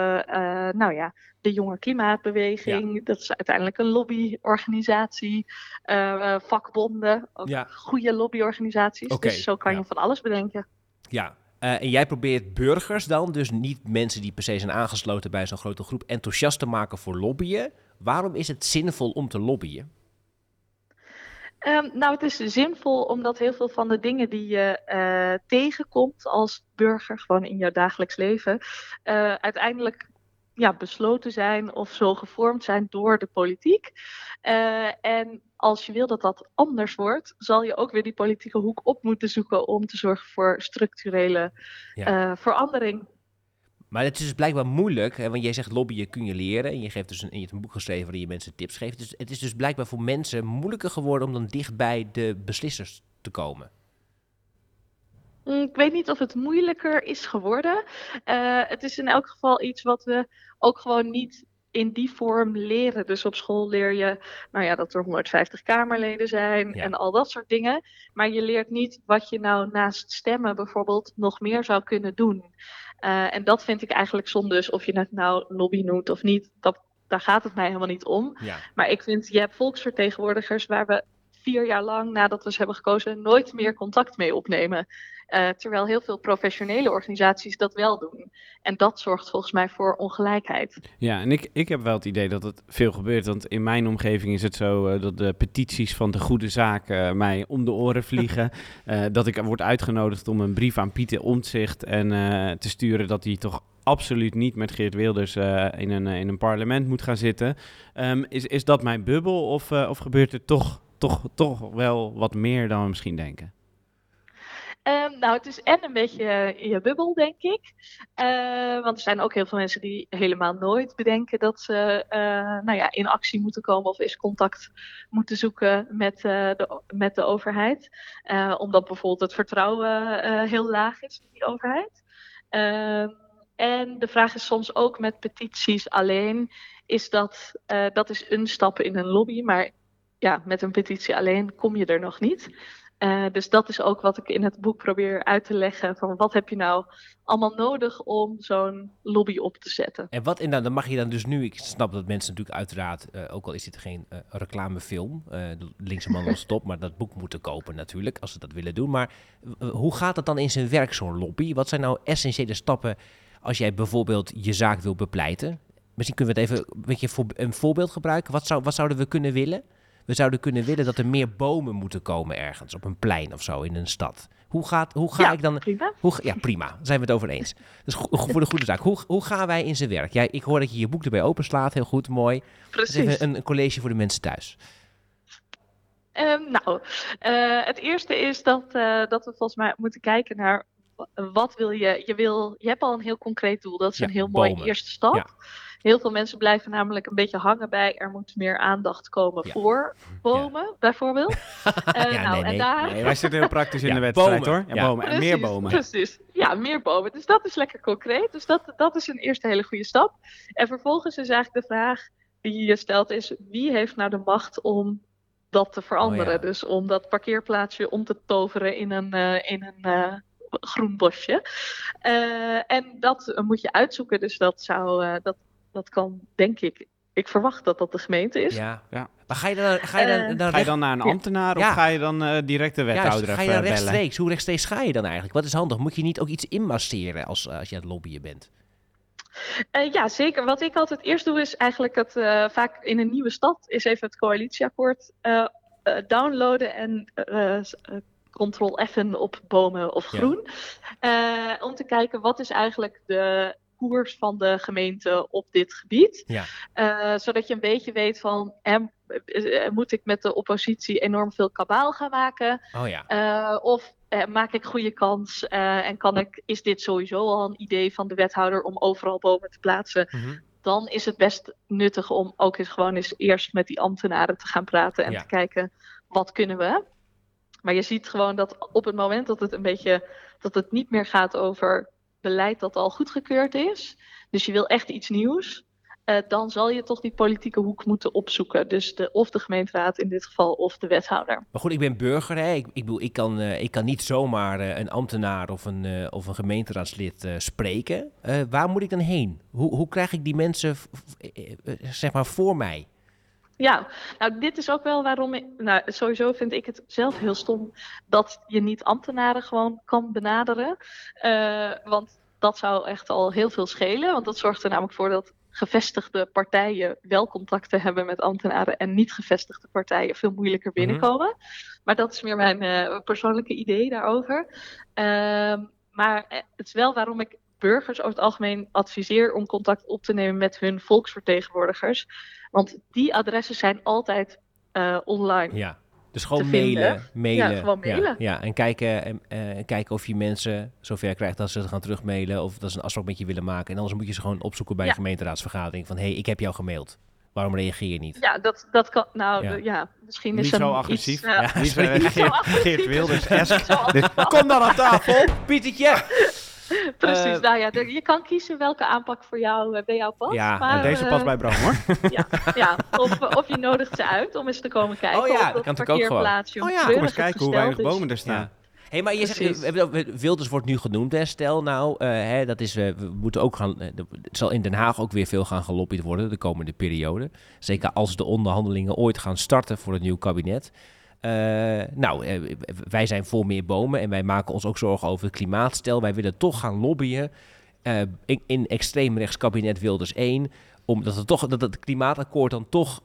Speaker 9: de jonge klimaatbeweging, dat is uiteindelijk een lobbyorganisatie. Vakbonden, ook goede lobbyorganisaties. Okay, dus zo kan je van alles bedenken.
Speaker 1: Ja, en jij probeert burgers dan, dus niet mensen die per se zijn aangesloten bij zo'n grote groep, enthousiast te maken voor lobbyen. Waarom is het zinvol om te lobbyen?
Speaker 9: Het is zinvol omdat heel veel van de dingen die je tegenkomt als burger, gewoon in jouw dagelijks leven, uiteindelijk besloten zijn of zo gevormd zijn door de politiek. En als je wil dat dat anders wordt, zal je ook weer die politieke hoek op moeten zoeken om te zorgen voor structurele verandering.
Speaker 1: Maar het is dus blijkbaar moeilijk, hè, want jij zegt lobbyen kun je leren. En je hebt een boek geschreven waarin je mensen tips geeft. Dus het is dus blijkbaar voor mensen moeilijker geworden om dan dicht bij de beslissers te komen.
Speaker 9: Ik weet niet of het moeilijker is geworden. Het is in elk geval iets wat we ook gewoon niet in die vorm leren. Dus op school leer je dat er 150 Kamerleden zijn en al dat soort dingen. Maar je leert niet wat je nou naast stemmen bijvoorbeeld nog meer zou kunnen doen. En dat vind ik eigenlijk zonde. Dus of je het nou lobby noemt of niet, daar gaat het mij helemaal niet om. Ja. Maar ik vind, je hebt volksvertegenwoordigers waar we 4 jaar lang nadat we ze hebben gekozen nooit meer contact mee opnemen. Terwijl heel veel professionele organisaties dat wel doen. En dat zorgt volgens mij voor ongelijkheid.
Speaker 2: Ja, en ik heb wel het idee dat het veel gebeurt. Want in mijn omgeving is het zo dat de petities van de goede zaak mij om de oren vliegen. Dat ik word uitgenodigd om een brief aan Pieter Omtzigt en te sturen dat hij toch absoluut niet met Geert Wilders in een parlement moet gaan zitten. Is dat mijn bubbel of gebeurt er toch wel wat meer dan we misschien denken?
Speaker 9: Het is en een beetje je bubbel, denk ik. Want er zijn ook heel veel mensen die helemaal nooit bedenken dat ze in actie moeten komen of eens contact moeten zoeken met de overheid. Omdat bijvoorbeeld het vertrouwen heel laag is in die overheid. En de vraag is soms ook met petities alleen, dat is een stap in een lobby, maar ja, met een petitie alleen kom je er nog niet. Dus dat is ook wat ik in het boek probeer uit te leggen. Van wat heb je nou allemaal nodig om zo'n lobby op te zetten?
Speaker 1: En wat inderdaad, dan mag je dan dus nu... Ik snap dat mensen natuurlijk uiteraard, ook al is dit geen reclamefilm, linkse man non-stop, maar dat boek moeten kopen natuurlijk, als ze dat willen doen. Maar hoe gaat het dan in zijn werk, zo'n lobby? Wat zijn nou essentiële stappen als jij bijvoorbeeld je zaak wil bepleiten? Misschien kunnen we het even een beetje voor een voorbeeld gebruiken. Wat zouden we kunnen willen? We zouden kunnen willen dat er meer bomen moeten komen ergens op een plein of zo in een stad. Hoe ga ik dan...
Speaker 9: Prima.
Speaker 1: Prima. Daar zijn we het over eens. Dus voor de goede zaak. Hoe gaan wij in zijn werk? Ik hoor dat je je boek erbij openslaat. Heel goed, mooi.
Speaker 9: Precies.
Speaker 1: Dus even een college voor de mensen thuis.
Speaker 9: Het eerste is dat we volgens mij moeten kijken naar wat wil je. Je hebt al een heel concreet doel. Dat is een heel mooi eerste stap. Ja. Heel veel mensen blijven namelijk een beetje hangen bij er moet meer aandacht komen voor bomen, bijvoorbeeld.
Speaker 2: Nee, wij zitten heel praktisch in de wedstrijd, bomen. Hoor. Ja, bomen. En meer bomen.
Speaker 9: Precies. Ja, meer bomen. Dus dat is lekker concreet. Dus dat is een eerste hele goede stap. En vervolgens is eigenlijk de vraag die je stelt is, wie heeft nou de macht om dat te veranderen? Dus om dat parkeerplaatsje om te toveren in een groen bosje. En dat moet je uitzoeken. Dus dat kan, denk ik. Ik verwacht dat dat de gemeente is.
Speaker 1: Ja. Maar ga je dan
Speaker 2: naar een ambtenaar of ga je dan direct de wethouder
Speaker 1: ga je dan rechtstreeks? Hoe rechtstreeks ga je dan eigenlijk? Wat is handig? Moet je niet ook iets inmasseren als je aan het lobbyen bent?
Speaker 9: Ja, zeker. Wat ik altijd eerst doe is eigenlijk vaak in een nieuwe stad is even het coalitieakkoord downloaden en Ctrl-F'en op bomen of groen. Ja. Om te kijken wat is eigenlijk de koers van de gemeente op dit gebied. Ja. Zodat je een beetje weet van moet ik met de oppositie enorm veel kabaal gaan maken?
Speaker 1: Oh ja.
Speaker 9: Of maak ik goede kans en is dit sowieso al een idee van de wethouder om overal bomen te plaatsen? Mm-hmm. Dan is het best nuttig om ook eens eerst met die ambtenaren te gaan praten en te kijken wat kunnen we. Maar je ziet gewoon dat op het moment dat het niet meer gaat over beleid dat al goedgekeurd is, dus je wil echt iets nieuws, dan zal je toch die politieke hoek moeten opzoeken. Dus of de gemeenteraad in dit geval, of de wethouder.
Speaker 1: Maar goed, ik ben burger, hè? Ik kan niet zomaar een ambtenaar of een gemeenteraadslid spreken. Waar moet ik dan heen? Hoe krijg ik die mensen zeg maar voor mij?
Speaker 9: Ja, nou dit is ook wel waarom sowieso vind ik het zelf heel stom dat je niet ambtenaren gewoon kan benaderen. Want dat zou echt al heel veel schelen. Want dat zorgt er namelijk voor dat gevestigde partijen wel contacten hebben met ambtenaren en niet gevestigde partijen veel moeilijker binnenkomen. Mm-hmm. Maar dat is meer mijn persoonlijke idee daarover. Maar het is wel waarom ik burgers over het algemeen adviseer om contact op te nemen met hun volksvertegenwoordigers. Want die adressen zijn altijd online.
Speaker 1: Ja, dus gewoon
Speaker 9: mailen.
Speaker 1: Ja,
Speaker 9: gewoon mailen.
Speaker 1: Ja. En kijken of je mensen zover krijgt dat ze het gaan terugmailen of dat ze een afspraak met je willen maken. En anders moet je ze gewoon opzoeken bij een gemeenteraadsvergadering van ik heb jou gemaild. Waarom reageer je niet?
Speaker 9: Ja, dat kan. Nou misschien is
Speaker 2: niet zo agressief.
Speaker 9: Iets,
Speaker 2: niet zo Geert Wilders.
Speaker 1: Kom dan aan tafel, Pietertje.
Speaker 9: Precies, je kan kiezen welke aanpak voor jou bij jou past.
Speaker 2: Ja,
Speaker 9: maar,
Speaker 2: deze past bij Bram hoor.
Speaker 9: Of je nodigt ze uit om eens te komen kijken.
Speaker 1: Oh ja,
Speaker 9: op
Speaker 1: dat kan
Speaker 9: parkeerplaatsje.
Speaker 2: Kom eens kijken hoe weinig bomen er staan.
Speaker 1: Ja. Hey, maar je zegt, Wilders wordt nu genoemd. Hè? Stel nou, dat is, we moeten ook gaan. Het zal in Den Haag ook weer veel gaan gelobbyd worden de komende periode. Zeker als de onderhandelingen ooit gaan starten voor het nieuw kabinet. Wij zijn voor meer bomen en wij maken ons ook zorgen over het klimaat. Stel, wij willen toch gaan lobbyen in extreemrechts kabinet Wilders 1, omdat dat het klimaatakkoord dan toch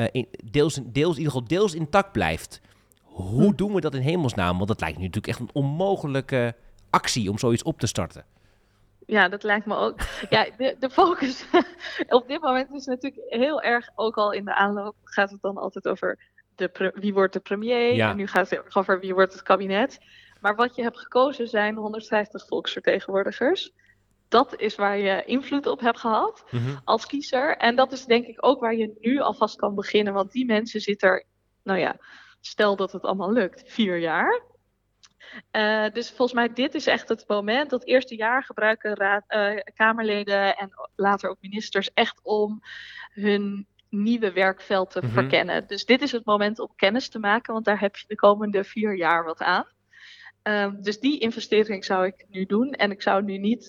Speaker 1: deels intact blijft. Hoe doen we dat in hemelsnaam? Want dat lijkt nu natuurlijk echt een onmogelijke actie om zoiets op te starten.
Speaker 9: Ja, dat lijkt me ook. Ja, de focus op dit moment is natuurlijk heel erg, ook al in de aanloop gaat het dan altijd over wie wordt de premier. Ja. En nu gaat het over wie wordt het kabinet. Maar wat je hebt gekozen zijn 150 volksvertegenwoordigers. Dat is waar je invloed op hebt gehad als kiezer. En dat is denk ik ook waar je nu alvast kan beginnen. Want die mensen zitten er, stel dat het allemaal lukt, 4 jaar. Dus volgens mij dit is echt het moment. Dat eerste jaar gebruiken Kamerleden en later ook ministers echt om hun nieuwe werkveld te verkennen. Dus dit is het moment om kennis te maken, want daar heb je de komende 4 jaar wat aan. Dus die investering zou ik nu doen. En ik zou nu niet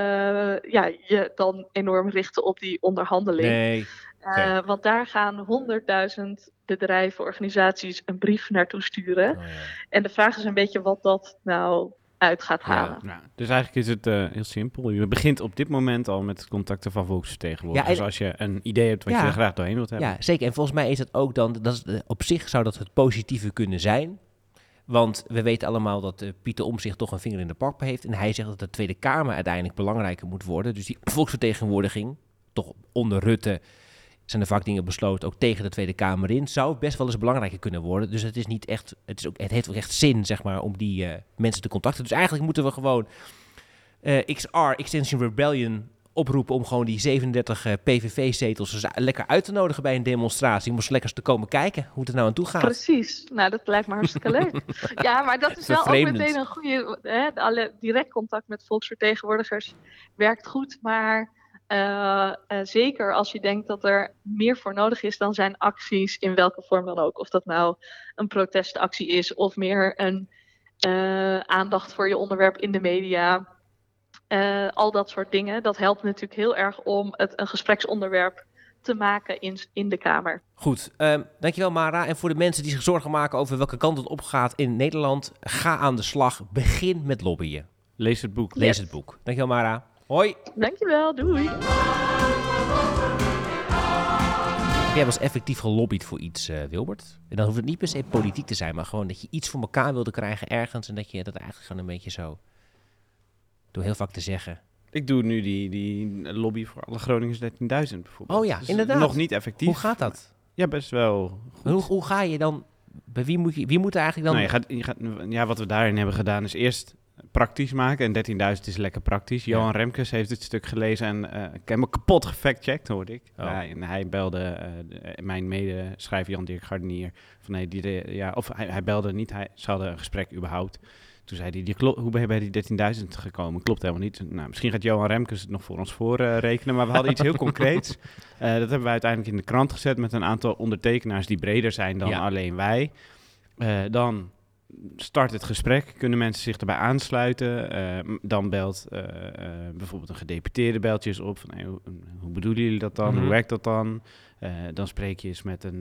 Speaker 9: je dan enorm richten op die onderhandeling.
Speaker 1: Nee. Okay.
Speaker 9: Want daar gaan 100.000 bedrijven, organisaties een brief naartoe sturen. Oh, ja. En de vraag is een beetje wat dat nou uit gaat halen.
Speaker 2: Ja, dus eigenlijk is het heel simpel. Je begint op dit moment al met het contacten van volksvertegenwoordigers. Dus als je een idee hebt wat je er graag doorheen wilt hebben.
Speaker 1: Ja, zeker. En volgens mij is het ook dan, op zich zou dat het positieve kunnen zijn. Want we weten allemaal dat Pieter Omtzigt toch een vinger in de pap heeft. En hij zegt dat de Tweede Kamer uiteindelijk belangrijker moet worden. Dus die volksvertegenwoordiging, toch onder Rutte, zijn er vaak dingen besloten, ook tegen de Tweede Kamer in, zou best wel eens belangrijker kunnen worden. Dus het is niet echt, het heeft ook echt zin, zeg maar, om die mensen te contacten. Dus eigenlijk moeten we gewoon XR, Extinction Rebellion, oproepen om gewoon die 37 PVV-zetels lekker uit te nodigen bij een demonstratie. Om eens lekker te komen kijken hoe het nou aan toe gaat.
Speaker 9: Precies. Nou, dat lijkt me hartstikke leuk. Ja, maar dat is wel ook meteen een goede. Alle direct contact met volksvertegenwoordigers werkt goed, maar zeker als je denkt dat er meer voor nodig is, dan zijn acties in welke vorm dan ook. Of dat nou een protestactie is of meer een aandacht voor je onderwerp in de media. Al dat soort dingen. Dat helpt natuurlijk heel erg om het een gespreksonderwerp te maken in de Kamer.
Speaker 1: Goed, dankjewel Mara. En voor de mensen die zich zorgen maken over welke kant het opgaat in Nederland, ga aan de slag. Begin met lobbyen.
Speaker 2: Lees het boek.
Speaker 1: Lees het boek. Dankjewel Mara. Hoi.
Speaker 9: Dankjewel, doei.
Speaker 1: Heb jij wel eens effectief gelobbyd voor iets, Wilbert? En dan hoeft het niet per se politiek te zijn, maar gewoon dat je iets voor elkaar wilde krijgen ergens en dat je dat eigenlijk gewoon een beetje zo, door heel vaak te zeggen.
Speaker 2: Ik doe nu die lobby voor alle Groningers 13.000 bijvoorbeeld.
Speaker 1: Oh ja, dus inderdaad.
Speaker 2: Nog niet effectief.
Speaker 1: Hoe gaat dat?
Speaker 2: Ja, best wel goed.
Speaker 1: Hoe ga je dan, bij wie moet er eigenlijk dan...
Speaker 2: Nou, wat we daarin hebben gedaan is eerst praktisch maken. En 13.000 is lekker praktisch. Johan Remkes heeft het stuk gelezen en ik heb me kapot gefactcheckt, hoorde ik.
Speaker 1: Oh.
Speaker 2: En hij belde mijn medeschrijver Jan-Dirk Gardenier. Hij belde niet, ze hadden een gesprek überhaupt. Toen zei hij, hoe ben je bij die 13.000 gekomen? Klopt helemaal niet. Nou, misschien gaat Johan Remkes het nog voor ons rekenen, maar we hadden iets heel concreets. Dat hebben we uiteindelijk in de krant gezet met een aantal ondertekenaars die breder zijn dan alleen wij. Dan start het gesprek, kunnen mensen zich erbij aansluiten. Dan belt bijvoorbeeld een gedeputeerde beltjes op. Van, hoe bedoelen jullie dat dan? Hoe werkt dat dan? Dan spreek je eens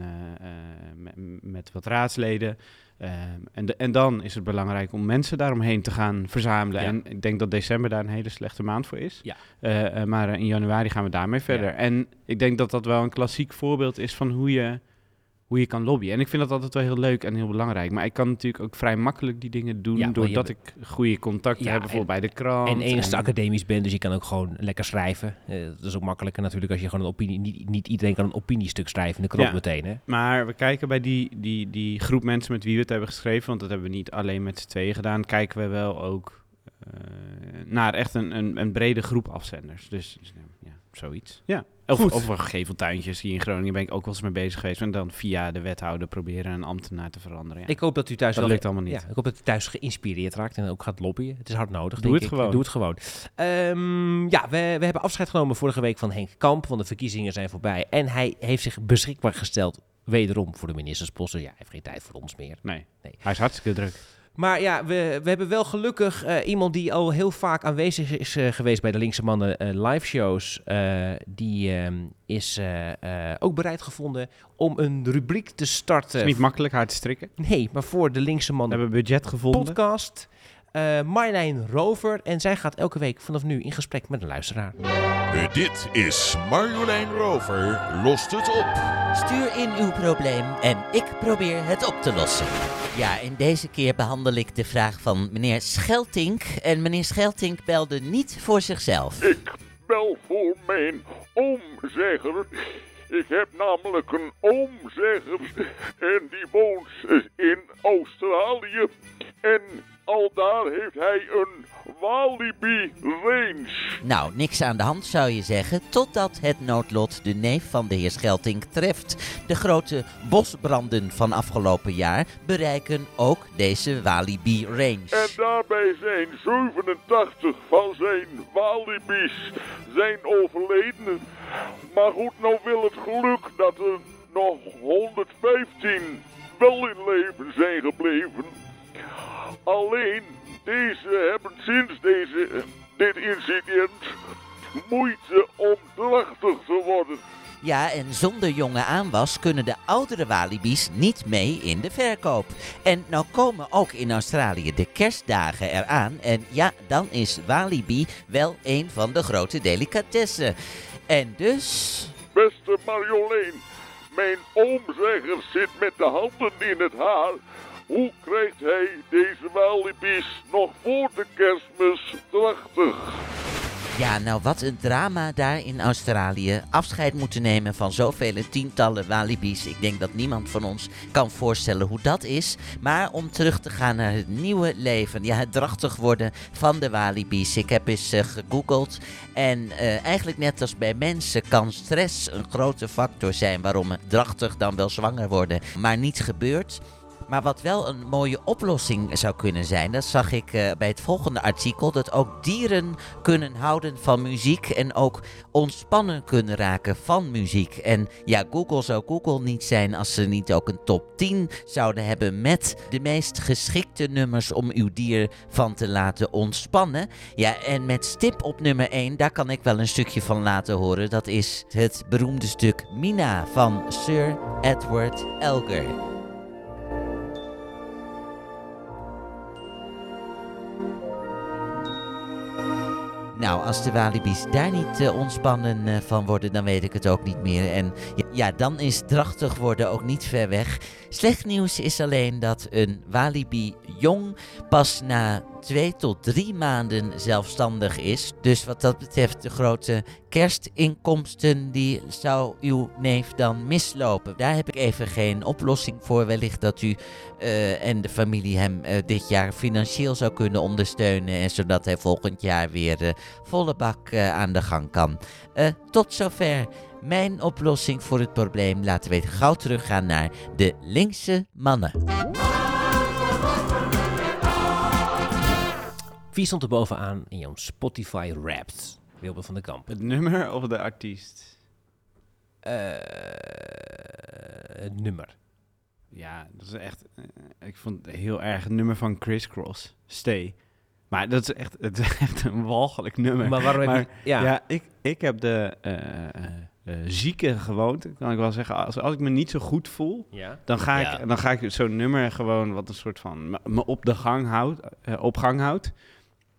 Speaker 2: met wat raadsleden. En dan is het belangrijk om mensen daaromheen te gaan verzamelen. Ja. En ik denk dat december daar een hele slechte maand voor is. Ja. Maar in januari gaan we daarmee verder. Ja. En ik denk dat dat wel een klassiek voorbeeld is van hoe je hoe je kan lobbyen. En ik vind dat altijd wel heel leuk en heel belangrijk. Maar ik kan natuurlijk ook vrij makkelijk die dingen doen... doordat ik goede contacten heb, bijvoorbeeld bij de krant.
Speaker 1: En enigszins academisch bent, dus je kan ook gewoon lekker schrijven. Dat is ook makkelijker natuurlijk als je gewoon een opinie... Niet iedereen kan een opiniestuk schrijven in de krant meteen, hè?
Speaker 2: Maar we kijken bij die groep mensen met wie we het hebben geschreven... want dat hebben we niet alleen met z'n tweeën gedaan... kijken we wel ook naar echt een brede groep afzenders. Dus zoiets. Ja. Over geveltuintjes hier in Groningen ben ik ook wel eens mee bezig geweest. En dan via de wethouder proberen een ambtenaar te veranderen. Ja.
Speaker 1: Ik hoop dat u thuis
Speaker 2: dat lukt allemaal niet.
Speaker 1: Ja, ik hoop dat u thuis geïnspireerd raakt en ook gaat lobbyen. Het is hard nodig,
Speaker 2: Doe het gewoon.
Speaker 1: We hebben afscheid genomen vorige week van Henk Kamp, want de verkiezingen zijn voorbij. En hij heeft zich beschikbaar gesteld, wederom voor de ministersposten. Ja, hij heeft geen tijd voor ons meer.
Speaker 2: Nee. Hij is hartstikke druk.
Speaker 1: Maar ja, we hebben wel gelukkig iemand die al heel vaak aanwezig is geweest bij de Linkse Mannen live shows. Die is ook bereid gevonden om een rubriek te starten.
Speaker 2: Het is niet makkelijk haar te strikken.
Speaker 1: Nee, maar voor de Linkse Mannen
Speaker 2: we hebben budget gevonden.
Speaker 1: Podcast. Marjolein Rover. En zij gaat elke week vanaf nu in gesprek met een luisteraar.
Speaker 4: Dit is Marjolein Rover lost het op.
Speaker 10: Stuur in uw probleem en ik probeer het op te lossen. Ja, en deze keer behandel ik de vraag van meneer Scheltink. En meneer Scheltink belde niet voor zichzelf.
Speaker 11: Ik bel voor mijn oomzegger. Ik heb namelijk een oomzegger en die woont in Australië. En aldaar heeft hij een Walibi range.
Speaker 10: Nou, niks aan de hand zou je zeggen, totdat het noodlot de neef van de heer Scheltink treft. De grote bosbranden van afgelopen jaar bereiken ook deze Walibi range.
Speaker 11: En daarbij zijn 87 van zijn Walibis zijn overleden. Maar goed, nou wil het geluk dat er nog 115 wel in leven zijn gebleven. Alleen, deze hebben sinds dit incident moeite om drachtig te worden.
Speaker 10: Ja, en zonder jonge aanwas kunnen de oudere Walibi's niet mee in de verkoop. En nou komen ook in Australië de kerstdagen eraan. En ja, dan is Walibi wel een van de grote delicatessen. En dus...
Speaker 11: Beste Marjolein, mijn oomzegger zit met de handen in het haar. Hoe krijgt hij deze Walibi's nog voor de Kerstmis drachtig?
Speaker 10: Ja, nou wat een drama daar in Australië. Afscheid moeten nemen van zoveel tientallen Walibi's. Ik denk dat niemand van ons kan voorstellen hoe dat is. Maar om terug te gaan naar het nieuwe leven. Ja, het drachtig worden van de Walibi's. Ik heb eens gegoogeld. En eigenlijk net als bij mensen kan stress een grote factor zijn waarom het drachtig dan wel zwanger worden, maar niet gebeurt. Maar wat wel een mooie oplossing zou kunnen zijn, dat zag ik bij het volgende artikel, dat ook dieren kunnen houden van muziek en ook ontspannen kunnen raken van muziek. En ja, Google zou Google niet zijn als ze niet ook een top 10 zouden hebben met de meest geschikte nummers om uw dier van te laten ontspannen. Ja, en met stip op nummer 1, daar kan ik wel een stukje van laten horen. Dat is het beroemde stuk Mina van Sir Edward Elgar. Nou, als de Walibi's daar niet ontspannen van worden, dan weet ik het ook niet meer. En ja, dan is drachtig worden ook niet ver weg. Slecht nieuws is alleen dat een Walibi jong pas na 2 tot 3 maanden zelfstandig is. Dus wat dat betreft de grote kerstinkomsten, die zou uw neef dan mislopen. Daar heb ik even geen oplossing voor. Wellicht dat u en de familie hem dit jaar financieel zou kunnen ondersteunen. En zodat hij volgend jaar weer volle bak aan de gang kan. Tot zover mijn oplossing voor het probleem. Laten we gauw teruggaan naar de linkse mannen.
Speaker 1: Wie stond er bovenaan in jouw Spotify Wrapped? Wilbert van der Kamp.
Speaker 2: Het nummer of de artiest?
Speaker 1: Het nummer.
Speaker 2: Ja, dat is echt... ik vond het heel erg het nummer van Criss Cross. Stay. Maar het is echt een walgelijk nummer.
Speaker 1: Maar waarom heb je...
Speaker 2: Ja, ik heb de zieke gewoonte, kan ik wel zeggen. Als ik me niet zo goed voel, dan ga ik zo'n nummer gewoon wat een soort van me op gang houdt.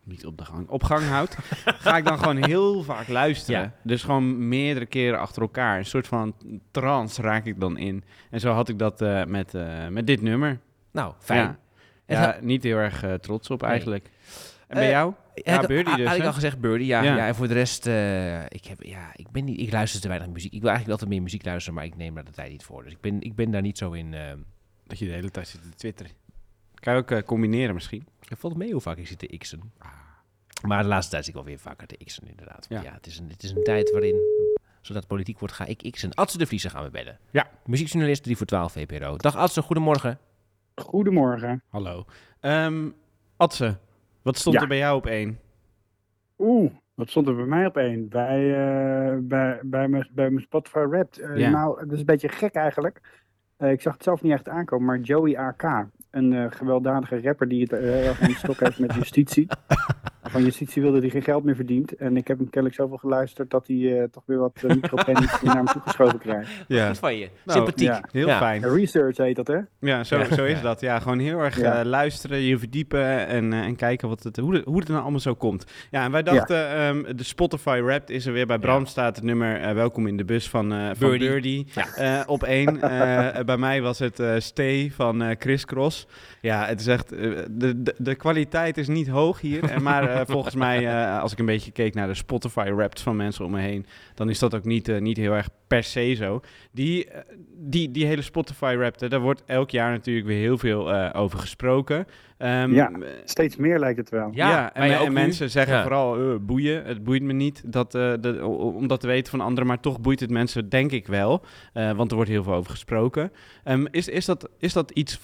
Speaker 2: niet op gang houdt, ga ik dan gewoon heel vaak luisteren.
Speaker 1: Ja.
Speaker 2: Dus gewoon meerdere keren achter elkaar. Een soort van trance raak ik dan in. En zo had ik dat met dit nummer.
Speaker 1: Nou, fijn.
Speaker 2: Ja, niet heel erg trots op eigenlijk. En bij jou? Ja, Birdie dus.
Speaker 1: Had ik
Speaker 2: hè?
Speaker 1: al gezegd Birdie, ja. En voor de rest, ik luister te weinig muziek. Ik wil eigenlijk altijd meer muziek luisteren, maar ik neem daar de tijd niet voor. Dus ik ben daar niet zo in...
Speaker 2: Dat je de hele tijd zit te twitteren. Kan je ook combineren misschien?
Speaker 1: Het valt mee hoe vaak ik zit te x'en. Maar de laatste tijd zit ik wel weer vaker te x'en inderdaad. Want het is een tijd waarin, zodat politiek wordt, ga ik x'en. Adse de Vliezer gaan we bellen. Ja. Muziekjournalist 3 voor 12 VPRO. Dag Adse, goedemorgen.
Speaker 12: Goedemorgen.
Speaker 2: Hallo. Adse, wat stond er bij jou op 1?
Speaker 12: Wat stond er bij mij op 1? Bij mijn Spotify Wrapped. Nou, dat is een beetje gek eigenlijk. Ik zag het zelf niet echt aankomen, maar Joey AK, een gewelddadige rapper die het heel erg aan de stok heeft met justitie. Van justitie wilde hij geen geld meer verdient. En ik heb hem kennelijk zoveel geluisterd dat hij toch weer wat micropennies naar me toegeschoven krijgt.
Speaker 1: Ja. Goed van je. Sympathiek.
Speaker 2: Ja, heel fijn.
Speaker 12: Research heet dat, hè?
Speaker 2: Ja, zo is dat. Ja, gewoon heel erg luisteren, je verdiepen en kijken hoe het nou allemaal zo komt. Ja, en wij dachten, de Spotify Wrapped is er weer. Bij Bram staat het nummer Welkom in de bus van Birdie. Op 1. Bij mij was het Stay van Chris Cross. Ja, het is echt... de kwaliteit is niet hoog hier. Maar volgens mij, als ik een beetje keek naar de Spotify Wrapped van mensen om me heen, dan is dat ook niet heel erg per se zo. Die hele Spotify Wrapped, daar wordt elk jaar natuurlijk weer heel veel over gesproken.
Speaker 12: Steeds meer lijkt het wel.
Speaker 2: En mensen zeggen vooral boeien. Het boeit me niet om dat te weten van anderen, maar toch boeit het mensen denk ik wel. Want er wordt heel veel over gesproken. Is dat iets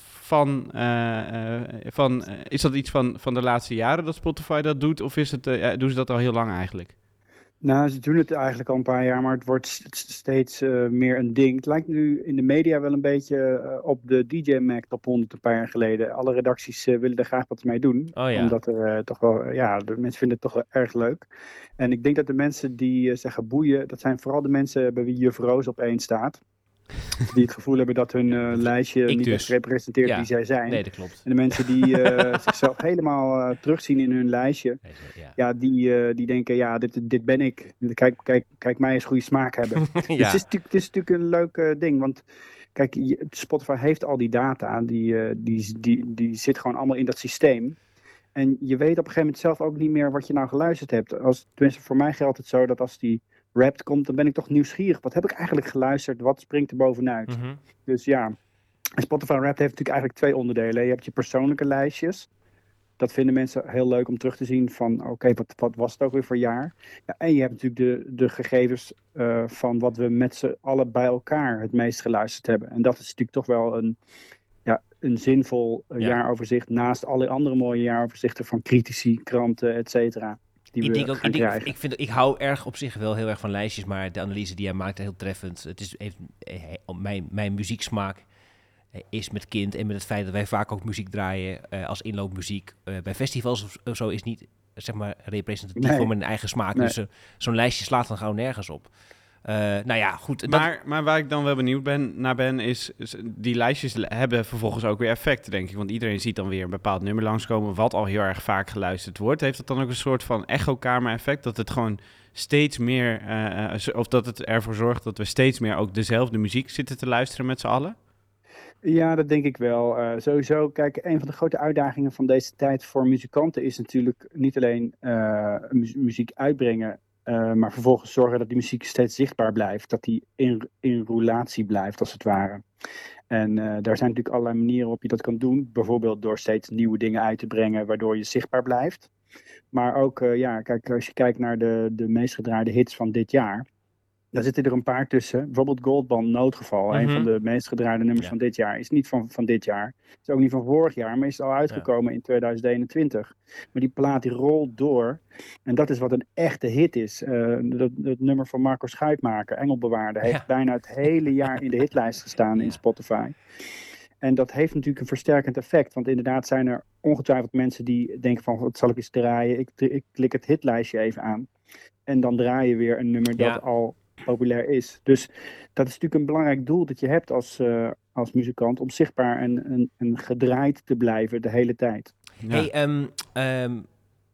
Speaker 2: van de laatste jaren dat Spotify dat doet? Of doen ze dat al heel lang eigenlijk?
Speaker 12: Nou, ze doen het eigenlijk al een paar jaar, maar het wordt steeds meer een ding. Het lijkt nu in de media wel een beetje op de DJ Mag Top 100 een paar jaar geleden. Alle redacties willen er graag wat mee doen. Oh, ja. Omdat er toch wel, de mensen vinden het toch wel erg leuk. En ik denk dat de mensen die zeggen boeien, dat zijn vooral de mensen bij wie Juf Roos op 1 staat. Die het gevoel hebben dat hun lijstje niet echt representeert wie zij zijn.
Speaker 1: Nee, dat klopt.
Speaker 12: En de mensen die zichzelf helemaal terugzien in hun lijstje. Die denken, dit ben ik. Kijk mij eens goede smaak hebben. Dus het is natuurlijk een leuk ding. Want kijk, Spotify heeft al die data. Die zit gewoon allemaal in dat systeem. En je weet op een gegeven moment zelf ook niet meer wat je nou geluisterd hebt. Tenminste, voor mij geldt het zo dat als die Wrapped komt, dan ben ik toch nieuwsgierig. Wat heb ik eigenlijk geluisterd? Wat springt er bovenuit? Mm-hmm. Dus ja, Spotify Wrapped heeft natuurlijk eigenlijk 2 onderdelen. Je hebt je persoonlijke lijstjes. Dat vinden mensen heel leuk om terug te zien van, oké, wat was het ook weer voor jaar? Ja, en je hebt natuurlijk de gegevens van wat we met z'n allen bij elkaar het meest geluisterd hebben. En dat is natuurlijk toch wel een zinvol jaaroverzicht naast alle andere mooie jaaroverzichten van critici, kranten, et cetera.
Speaker 1: Ik hou erg op zich wel heel erg van lijstjes, maar de analyse die hij maakt is heel treffend. Mijn muzieksmaak is met kind en met het feit dat wij vaak ook muziek draaien als inloopmuziek bij festivals of zo is niet zeg maar representatief voor mijn eigen smaak. Nee. Dus zo'n lijstje slaat dan gewoon nergens op. Goed.
Speaker 2: Maar waar ik dan wel benieuwd naar ben, is die lijstjes hebben vervolgens ook weer effecten, denk ik. Want iedereen ziet dan weer een bepaald nummer langskomen, wat al heel erg vaak geluisterd wordt. Heeft dat dan ook een soort van echokamer-effect, dat het gewoon steeds meer, of dat het ervoor zorgt dat we steeds meer ook dezelfde muziek zitten te luisteren met z'n allen?
Speaker 12: Ja, dat denk ik wel. Sowieso, kijk, een van de grote uitdagingen van deze tijd voor muzikanten is natuurlijk niet alleen muziek uitbrengen, maar vervolgens zorgen dat die muziek steeds zichtbaar blijft. Dat die in roulatie blijft, als het ware. En daar zijn natuurlijk allerlei manieren waarop je dat kan doen. Bijvoorbeeld door steeds nieuwe dingen uit te brengen, waardoor je zichtbaar blijft. Maar ook, kijk, als je kijkt naar de meest gedraaide hits van dit jaar, daar zitten er een paar tussen. Bijvoorbeeld Goldband Noodgeval, een van de meest gedraaide nummers van dit jaar. Is niet van dit jaar. Is ook niet van vorig jaar, maar is al uitgekomen in 2021. Maar die plaat die rolt door. En dat is wat een echte hit is. Dat nummer van Marco Schuitmaker, Engelbewaarder, heeft bijna het hele jaar in de hitlijst gestaan in Spotify. En dat heeft natuurlijk een versterkend effect. Want inderdaad zijn er ongetwijfeld mensen die denken van, wat zal ik eens draaien? Ik klik het hitlijstje even aan. En dan draai je weer een nummer dat al populair is. Dus dat is natuurlijk een belangrijk doel dat je hebt als muzikant, om zichtbaar en gedraaid te blijven de hele tijd.
Speaker 1: Ja. Hey,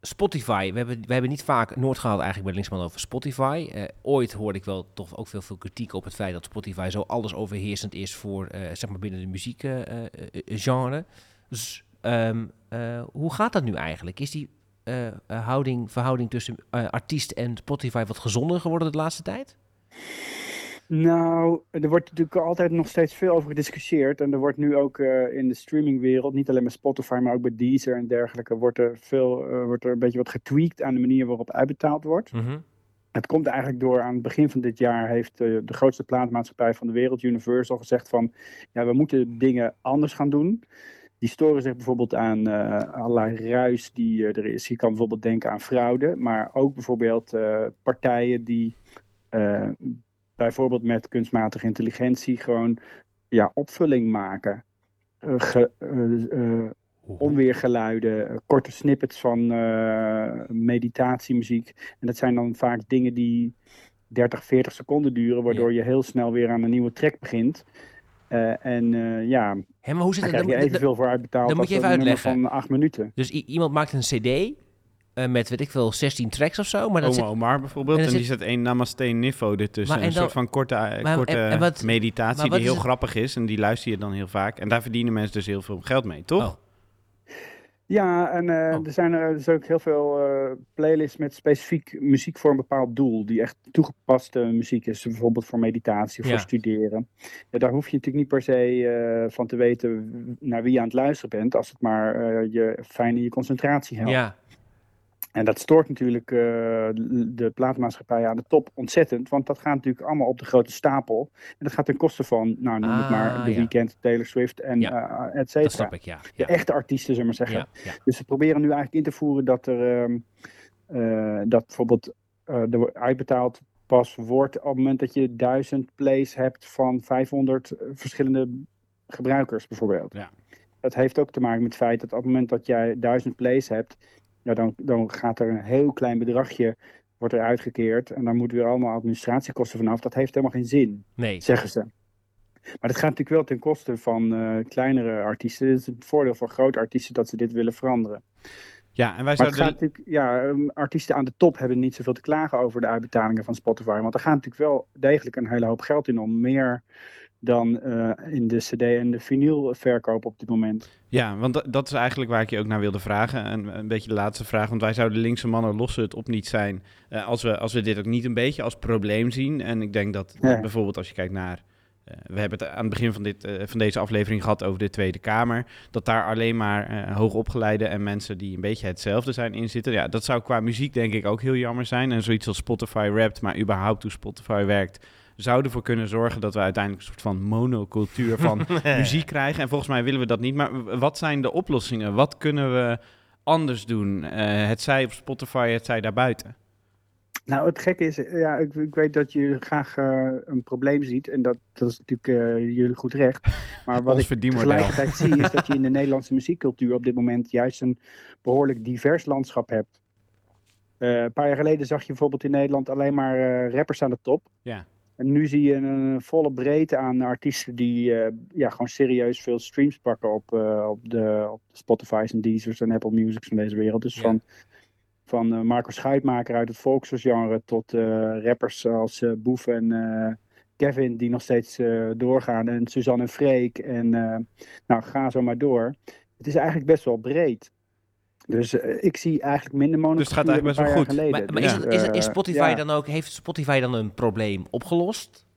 Speaker 1: Spotify. We hebben niet vaak Noord gehad eigenlijk bij Linksman over Spotify. Ooit hoorde ik wel toch ook veel kritiek op het feit dat Spotify zo alles overheersend is voor, zeg maar binnen de muziekgenre. Dus hoe gaat dat nu eigenlijk? Is die verhouding tussen artiest en Spotify wat gezonder geworden de laatste tijd?
Speaker 12: Nou, er wordt natuurlijk altijd nog steeds veel over gediscussieerd. En er wordt nu ook in de streamingwereld, niet alleen bij Spotify, maar ook bij Deezer en dergelijke, wordt er een beetje wat getweakt aan de manier waarop uitbetaald wordt.
Speaker 1: Mm-hmm.
Speaker 12: Het komt eigenlijk door, aan het begin van dit jaar heeft de grootste platenmaatschappij van de wereld, Universal, gezegd van, ja, we moeten dingen anders gaan doen. Die storen zich bijvoorbeeld aan allerlei ruis die er is. Je kan bijvoorbeeld denken aan fraude, maar ook bijvoorbeeld partijen die bijvoorbeeld met kunstmatige intelligentie gewoon opvulling maken. Onweergeluiden, korte snippets van meditatiemuziek. En dat zijn dan vaak dingen die 30, 40 seconden duren, waardoor je heel snel weer aan een nieuwe track begint. Maar hoe zit
Speaker 1: het?
Speaker 12: Daar krijg je evenveel voor uitbetaald
Speaker 1: dan moet je even
Speaker 12: als een nummer
Speaker 1: uitleggen.
Speaker 12: van 8 minuten.
Speaker 1: Dus iemand maakt een cd met, weet ik veel, 16 tracks of zo. Maar
Speaker 2: Omar bijvoorbeeld, en die zet één Namaste Nifo ertussen. Een soort van korte meditatie die heel grappig is. En die luister je dan heel vaak. En daar verdienen mensen dus heel veel geld mee, toch?
Speaker 1: Oh.
Speaker 12: Ja, en er zijn er dus ook heel veel playlists met specifiek muziek voor een bepaald doel. Die echt toegepaste muziek is, bijvoorbeeld voor meditatie of voor studeren. Ja, daar hoef je natuurlijk niet per se van te weten naar wie je aan het luisteren bent, als het maar je fijn in je concentratie helpt.
Speaker 1: Ja.
Speaker 12: En dat stoort natuurlijk de platenmaatschappij aan de top ontzettend. Want dat gaat natuurlijk allemaal op de grote stapel. En dat gaat ten koste van, noem het maar, The Weeknd, Taylor Swift en et cetera.
Speaker 1: Dat snap ik, ja.
Speaker 12: De echte artiesten, zullen we maar zeggen.
Speaker 1: Ja.
Speaker 12: Dus ze proberen nu eigenlijk in te voeren dat er dat bijvoorbeeld er uitbetaald pas wordt op het moment dat je 1000 plays hebt van 500 verschillende gebruikers bijvoorbeeld.
Speaker 2: Ja.
Speaker 12: Dat heeft ook te maken met het feit dat op het moment dat jij 1000 plays hebt, dan gaat er een heel klein bedragje wordt er uitgekeerd. En dan moeten weer allemaal administratiekosten vanaf. Dat heeft helemaal geen zin, zeggen ze. Maar dat gaat natuurlijk wel ten koste van kleinere artiesten. Het is het voordeel van grote artiesten dat ze dit willen veranderen.
Speaker 2: Ja, en wij
Speaker 12: artiesten aan de top hebben niet zoveel te klagen over de uitbetalingen van Spotify. Want er gaat natuurlijk wel degelijk een hele hoop geld in om. Meer dan in de cd en de vinylverkoop op dit moment.
Speaker 2: Ja, want dat is eigenlijk waar ik je ook naar wilde vragen. En een beetje de laatste vraag, want wij zouden linkse mannen lossen het op niet zijn als we dit ook niet een beetje als probleem zien. En ik denk dat bijvoorbeeld als je kijkt naar, we hebben het aan het begin van deze aflevering gehad over de Tweede Kamer, dat daar alleen maar hoogopgeleide en mensen die een beetje hetzelfde zijn in zitten. Ja, dat zou qua muziek denk ik ook heel jammer zijn. En zoiets als Spotify Wrapped, maar überhaupt hoe Spotify werkt, zou ervoor kunnen zorgen dat we uiteindelijk een soort van monocultuur van muziek krijgen. En volgens mij willen we dat niet. Maar wat zijn de oplossingen? Wat kunnen we anders doen? Het zij op Spotify, het zij daarbuiten.
Speaker 12: Nou, het gekke is, ik weet dat je graag een probleem ziet. En dat is natuurlijk jullie goed recht. Maar wat ik tegelijkertijd zie, is dat je in de Nederlandse muziekcultuur op dit moment juist een behoorlijk divers landschap hebt. Een paar jaar geleden zag je bijvoorbeeld in Nederland alleen maar rappers aan de top.
Speaker 2: Ja.
Speaker 12: En nu zie je een volle breedte aan artiesten die gewoon serieus veel streams pakken op de Spotify's en Deezer's en Apple Music's van deze wereld. Dus van Marco Schuitmaker uit het volksgenre tot rappers als Boef en Kevin die nog steeds doorgaan. En Suzanne en Freek en ga zo maar door. Het is eigenlijk best wel breed. Dus ik zie eigenlijk minder monocultuur.
Speaker 2: Dus het gaat eigenlijk best wel goed.
Speaker 1: Maar is Spotify dan ook, heeft Spotify dan een probleem opgeloed?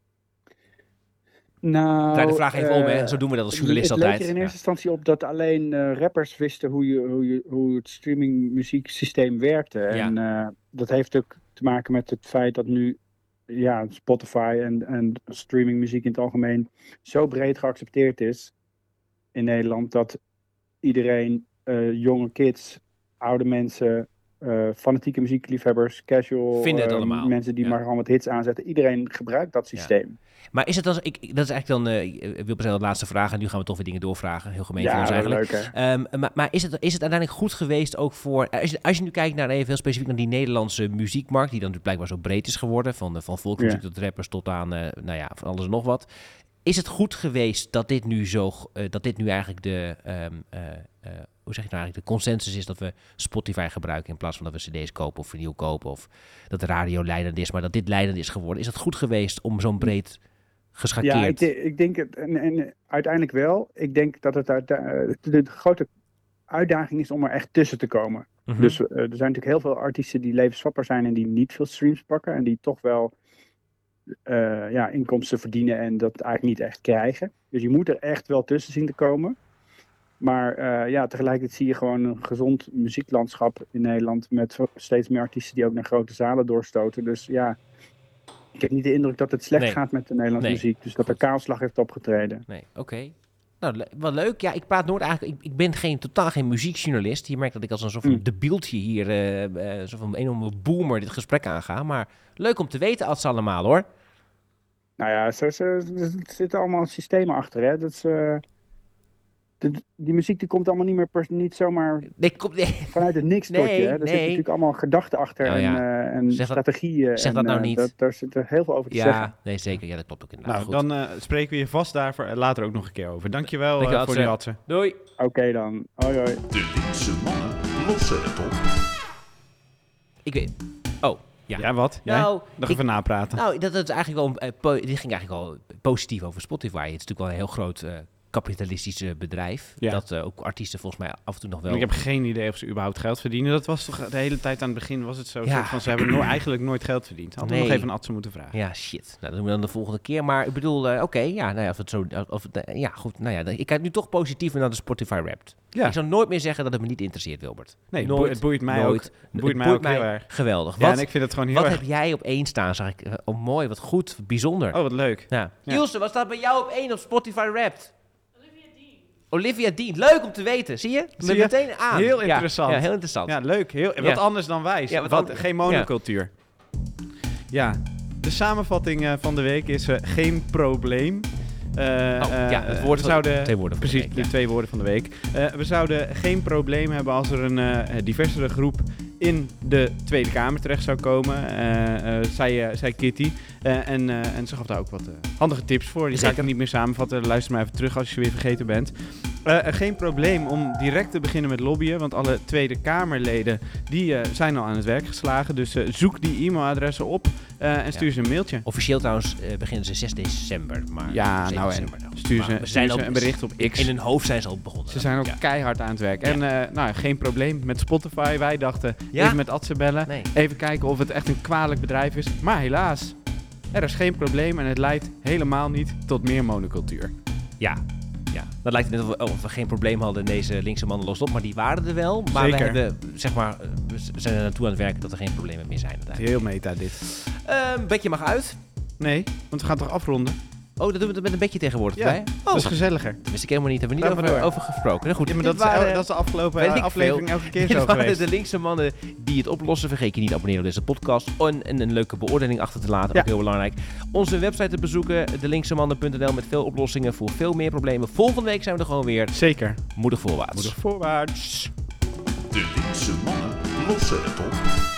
Speaker 12: Nou,
Speaker 1: draai de vraag even om, hè. Zo doen we dat als journalist altijd.
Speaker 12: Het leek er in eerste instantie op dat alleen rappers wisten hoe het streamingmuzieksysteem werkte. Ja. En dat heeft ook te maken met het feit dat nu Spotify en streamingmuziek in het algemeen zo breed geaccepteerd is in Nederland dat iedereen, jonge kids, oude mensen, fanatieke muziekliefhebbers, casual,
Speaker 1: vinden het allemaal.
Speaker 12: Mensen die maar gewoon wat hits aanzetten. Iedereen gebruikt dat systeem.
Speaker 1: Ja. Maar is het dan, dat is eigenlijk dan, ik wil pas de laatste vraag en nu gaan we toch weer dingen doorvragen. Heel gemeen voor ons eigenlijk.
Speaker 12: Leuk,
Speaker 1: maar is het uiteindelijk goed geweest ook voor, als je nu kijkt naar even heel specifiek naar die Nederlandse muziekmarkt, die dan blijkbaar zo breed is geworden, van volksmuziek tot rappers tot aan, van alles en nog wat. Is het goed geweest dat dit nu eigenlijk hoe zeg je nou eigenlijk, de consensus is dat we Spotify gebruiken in plaats van dat we cd's kopen of vinyl kopen of dat de radio leidend is, maar dat dit leidend is geworden. Is het goed geweest om zo'n breed geschakeerd...
Speaker 12: Ja, ik denk het, en uiteindelijk wel. Ik denk dat het de grote uitdaging is om er echt tussen te komen. Mm-hmm. Dus er zijn natuurlijk heel veel artiesten die levensvatbaar zijn en die niet veel streams pakken en die toch wel inkomsten verdienen en dat eigenlijk niet echt krijgen. Dus je moet er echt wel tussen zien te komen. Maar tegelijkertijd zie je gewoon een gezond muzieklandschap in Nederland met steeds meer artiesten die ook naar grote zalen doorstoten. Dus ja, ik heb niet de indruk dat het slecht gaat met de Nederlandse muziek. Dus dat er kaalslag heeft opgetreden.
Speaker 1: Nee, oké. Nou, wel leuk. Ja, ik praat nooit eigenlijk... Ik ben totaal geen muziekjournalist. Je merkt dat ik als een soort van debieltje hier, soort van een enorme boomer dit gesprek aanga. Maar leuk om te weten, als allemaal, hoor.
Speaker 12: Nou ja, er zitten allemaal systemen achter, hè. Dat is... Die muziek die komt allemaal niet zomaar vanuit het niks tot je. Er zitten natuurlijk allemaal gedachten achter en strategieën.
Speaker 1: Zeg dat nou niet.
Speaker 12: Daar zit er heel veel over te zeggen.
Speaker 1: Nee, zeker. Ja, dat klopt ook inderdaad.
Speaker 2: Nou, dan spreken we je vast daarvoor later ook nog een keer over. Dankjewel voor die Adse.
Speaker 1: Doei.
Speaker 12: Oké dan. Hoi hoi.
Speaker 4: De linkse mannen lossen het op.
Speaker 1: Ik weet... Oh.
Speaker 2: Ja, wat? Nou, nog even napraten.
Speaker 1: Nou, dat is eigenlijk wel... dit ging eigenlijk wel positief over Spotify. Het is natuurlijk wel een heel groot... kapitalistisch bedrijf. Ja. Dat ook artiesten volgens mij af en toe nog wel...
Speaker 2: Ik heb geen idee of ze überhaupt geld verdienen. Dat was toch de hele tijd aan het begin was het zo. Ja. Van, ze hebben eigenlijk nooit geld verdiend. Hadden we nog even een Adse moeten vragen.
Speaker 1: Ja, shit. Nou, dat doen we dan de volgende keer. Maar ik bedoel, goed. Nou ja, ik kijk nu toch positief naar de Spotify Wrapped. Ja. Ik zou nooit meer zeggen dat het me niet interesseert, Wilbert.
Speaker 2: Nee, het boeit mij ook. Het boeit mij ook heel erg.
Speaker 1: Geweldig.
Speaker 2: Ja, en ik vind het gewoon heel erg...
Speaker 1: Wat heb jij op 1 staan, zag ik. Oh, mooi, wat goed, bijzonder.
Speaker 2: Oh, wat leuk.
Speaker 1: Ja. Ilse, wat staat bij jou op 1 op Spotify Wrapped? Olivia Dean, leuk om te weten, zie je? Meteen aan.
Speaker 2: Heel interessant.
Speaker 1: Ja, heel interessant.
Speaker 2: Ja, leuk. Wat anders dan wij. Ja, geen monocultuur. Ja, de samenvatting van de week is geen probleem.
Speaker 1: Het woord twee woorden van
Speaker 2: precies,
Speaker 1: de week.
Speaker 2: De 2 woorden van de week. We zouden geen probleem hebben als er een diversere groep in de Tweede Kamer terecht zou komen, zei Kitty. En ze gaf daar ook wat handige tips voor. Die ga ik niet meer samenvatten. Luister maar even terug als je weer vergeten bent. Geen probleem om direct te beginnen met lobbyen, want alle Tweede Kamerleden die zijn al aan het werk geslagen. Dus zoek die e-mailadressen op en stuur ze een mailtje.
Speaker 1: Officieel trouwens beginnen ze 6 december. Maar
Speaker 2: ja, stuur ze een bericht op X.
Speaker 1: In hun hoofd zijn ze al begonnen.
Speaker 2: Ze zijn ook keihard aan het werk. Ja. En geen probleem met Spotify. Wij dachten even met Adse bellen. Nee. Even kijken of het echt een kwalijk bedrijf is. Maar helaas, er is geen probleem en het leidt helemaal niet tot meer monocultuur.
Speaker 1: Ja. Dat lijkt het net of we geen probleem hadden in deze linkse mannen los op, maar die waren er wel. Maar
Speaker 2: zeker.
Speaker 1: we zijn er naartoe aan het werken dat er geen problemen meer zijn.
Speaker 2: Heel meta dit.
Speaker 1: Bedje mag uit.
Speaker 2: Nee, want we gaan toch afronden?
Speaker 1: Oh, dat doen we met een beetje tegenwoordig bij.
Speaker 2: Dat is gezelliger.
Speaker 1: Dat wist ik helemaal niet. Hebben we niet over gesproken. Nou, goed,
Speaker 2: ja, maar dat is de afgelopen aflevering elke keer zo geweest.
Speaker 1: De linkse mannen die het oplossen. Vergeet je niet te abonneren op deze podcast. En een leuke beoordeling achter te laten. Ja. Ook heel belangrijk. Onze website te bezoeken. delinksemanden.nl met veel oplossingen voor veel meer problemen. Volgende week zijn we er gewoon weer.
Speaker 2: Zeker.
Speaker 1: Moedig voorwaarts.
Speaker 2: Moedig voorwaarts.
Speaker 4: De linkse mannen lossen het op.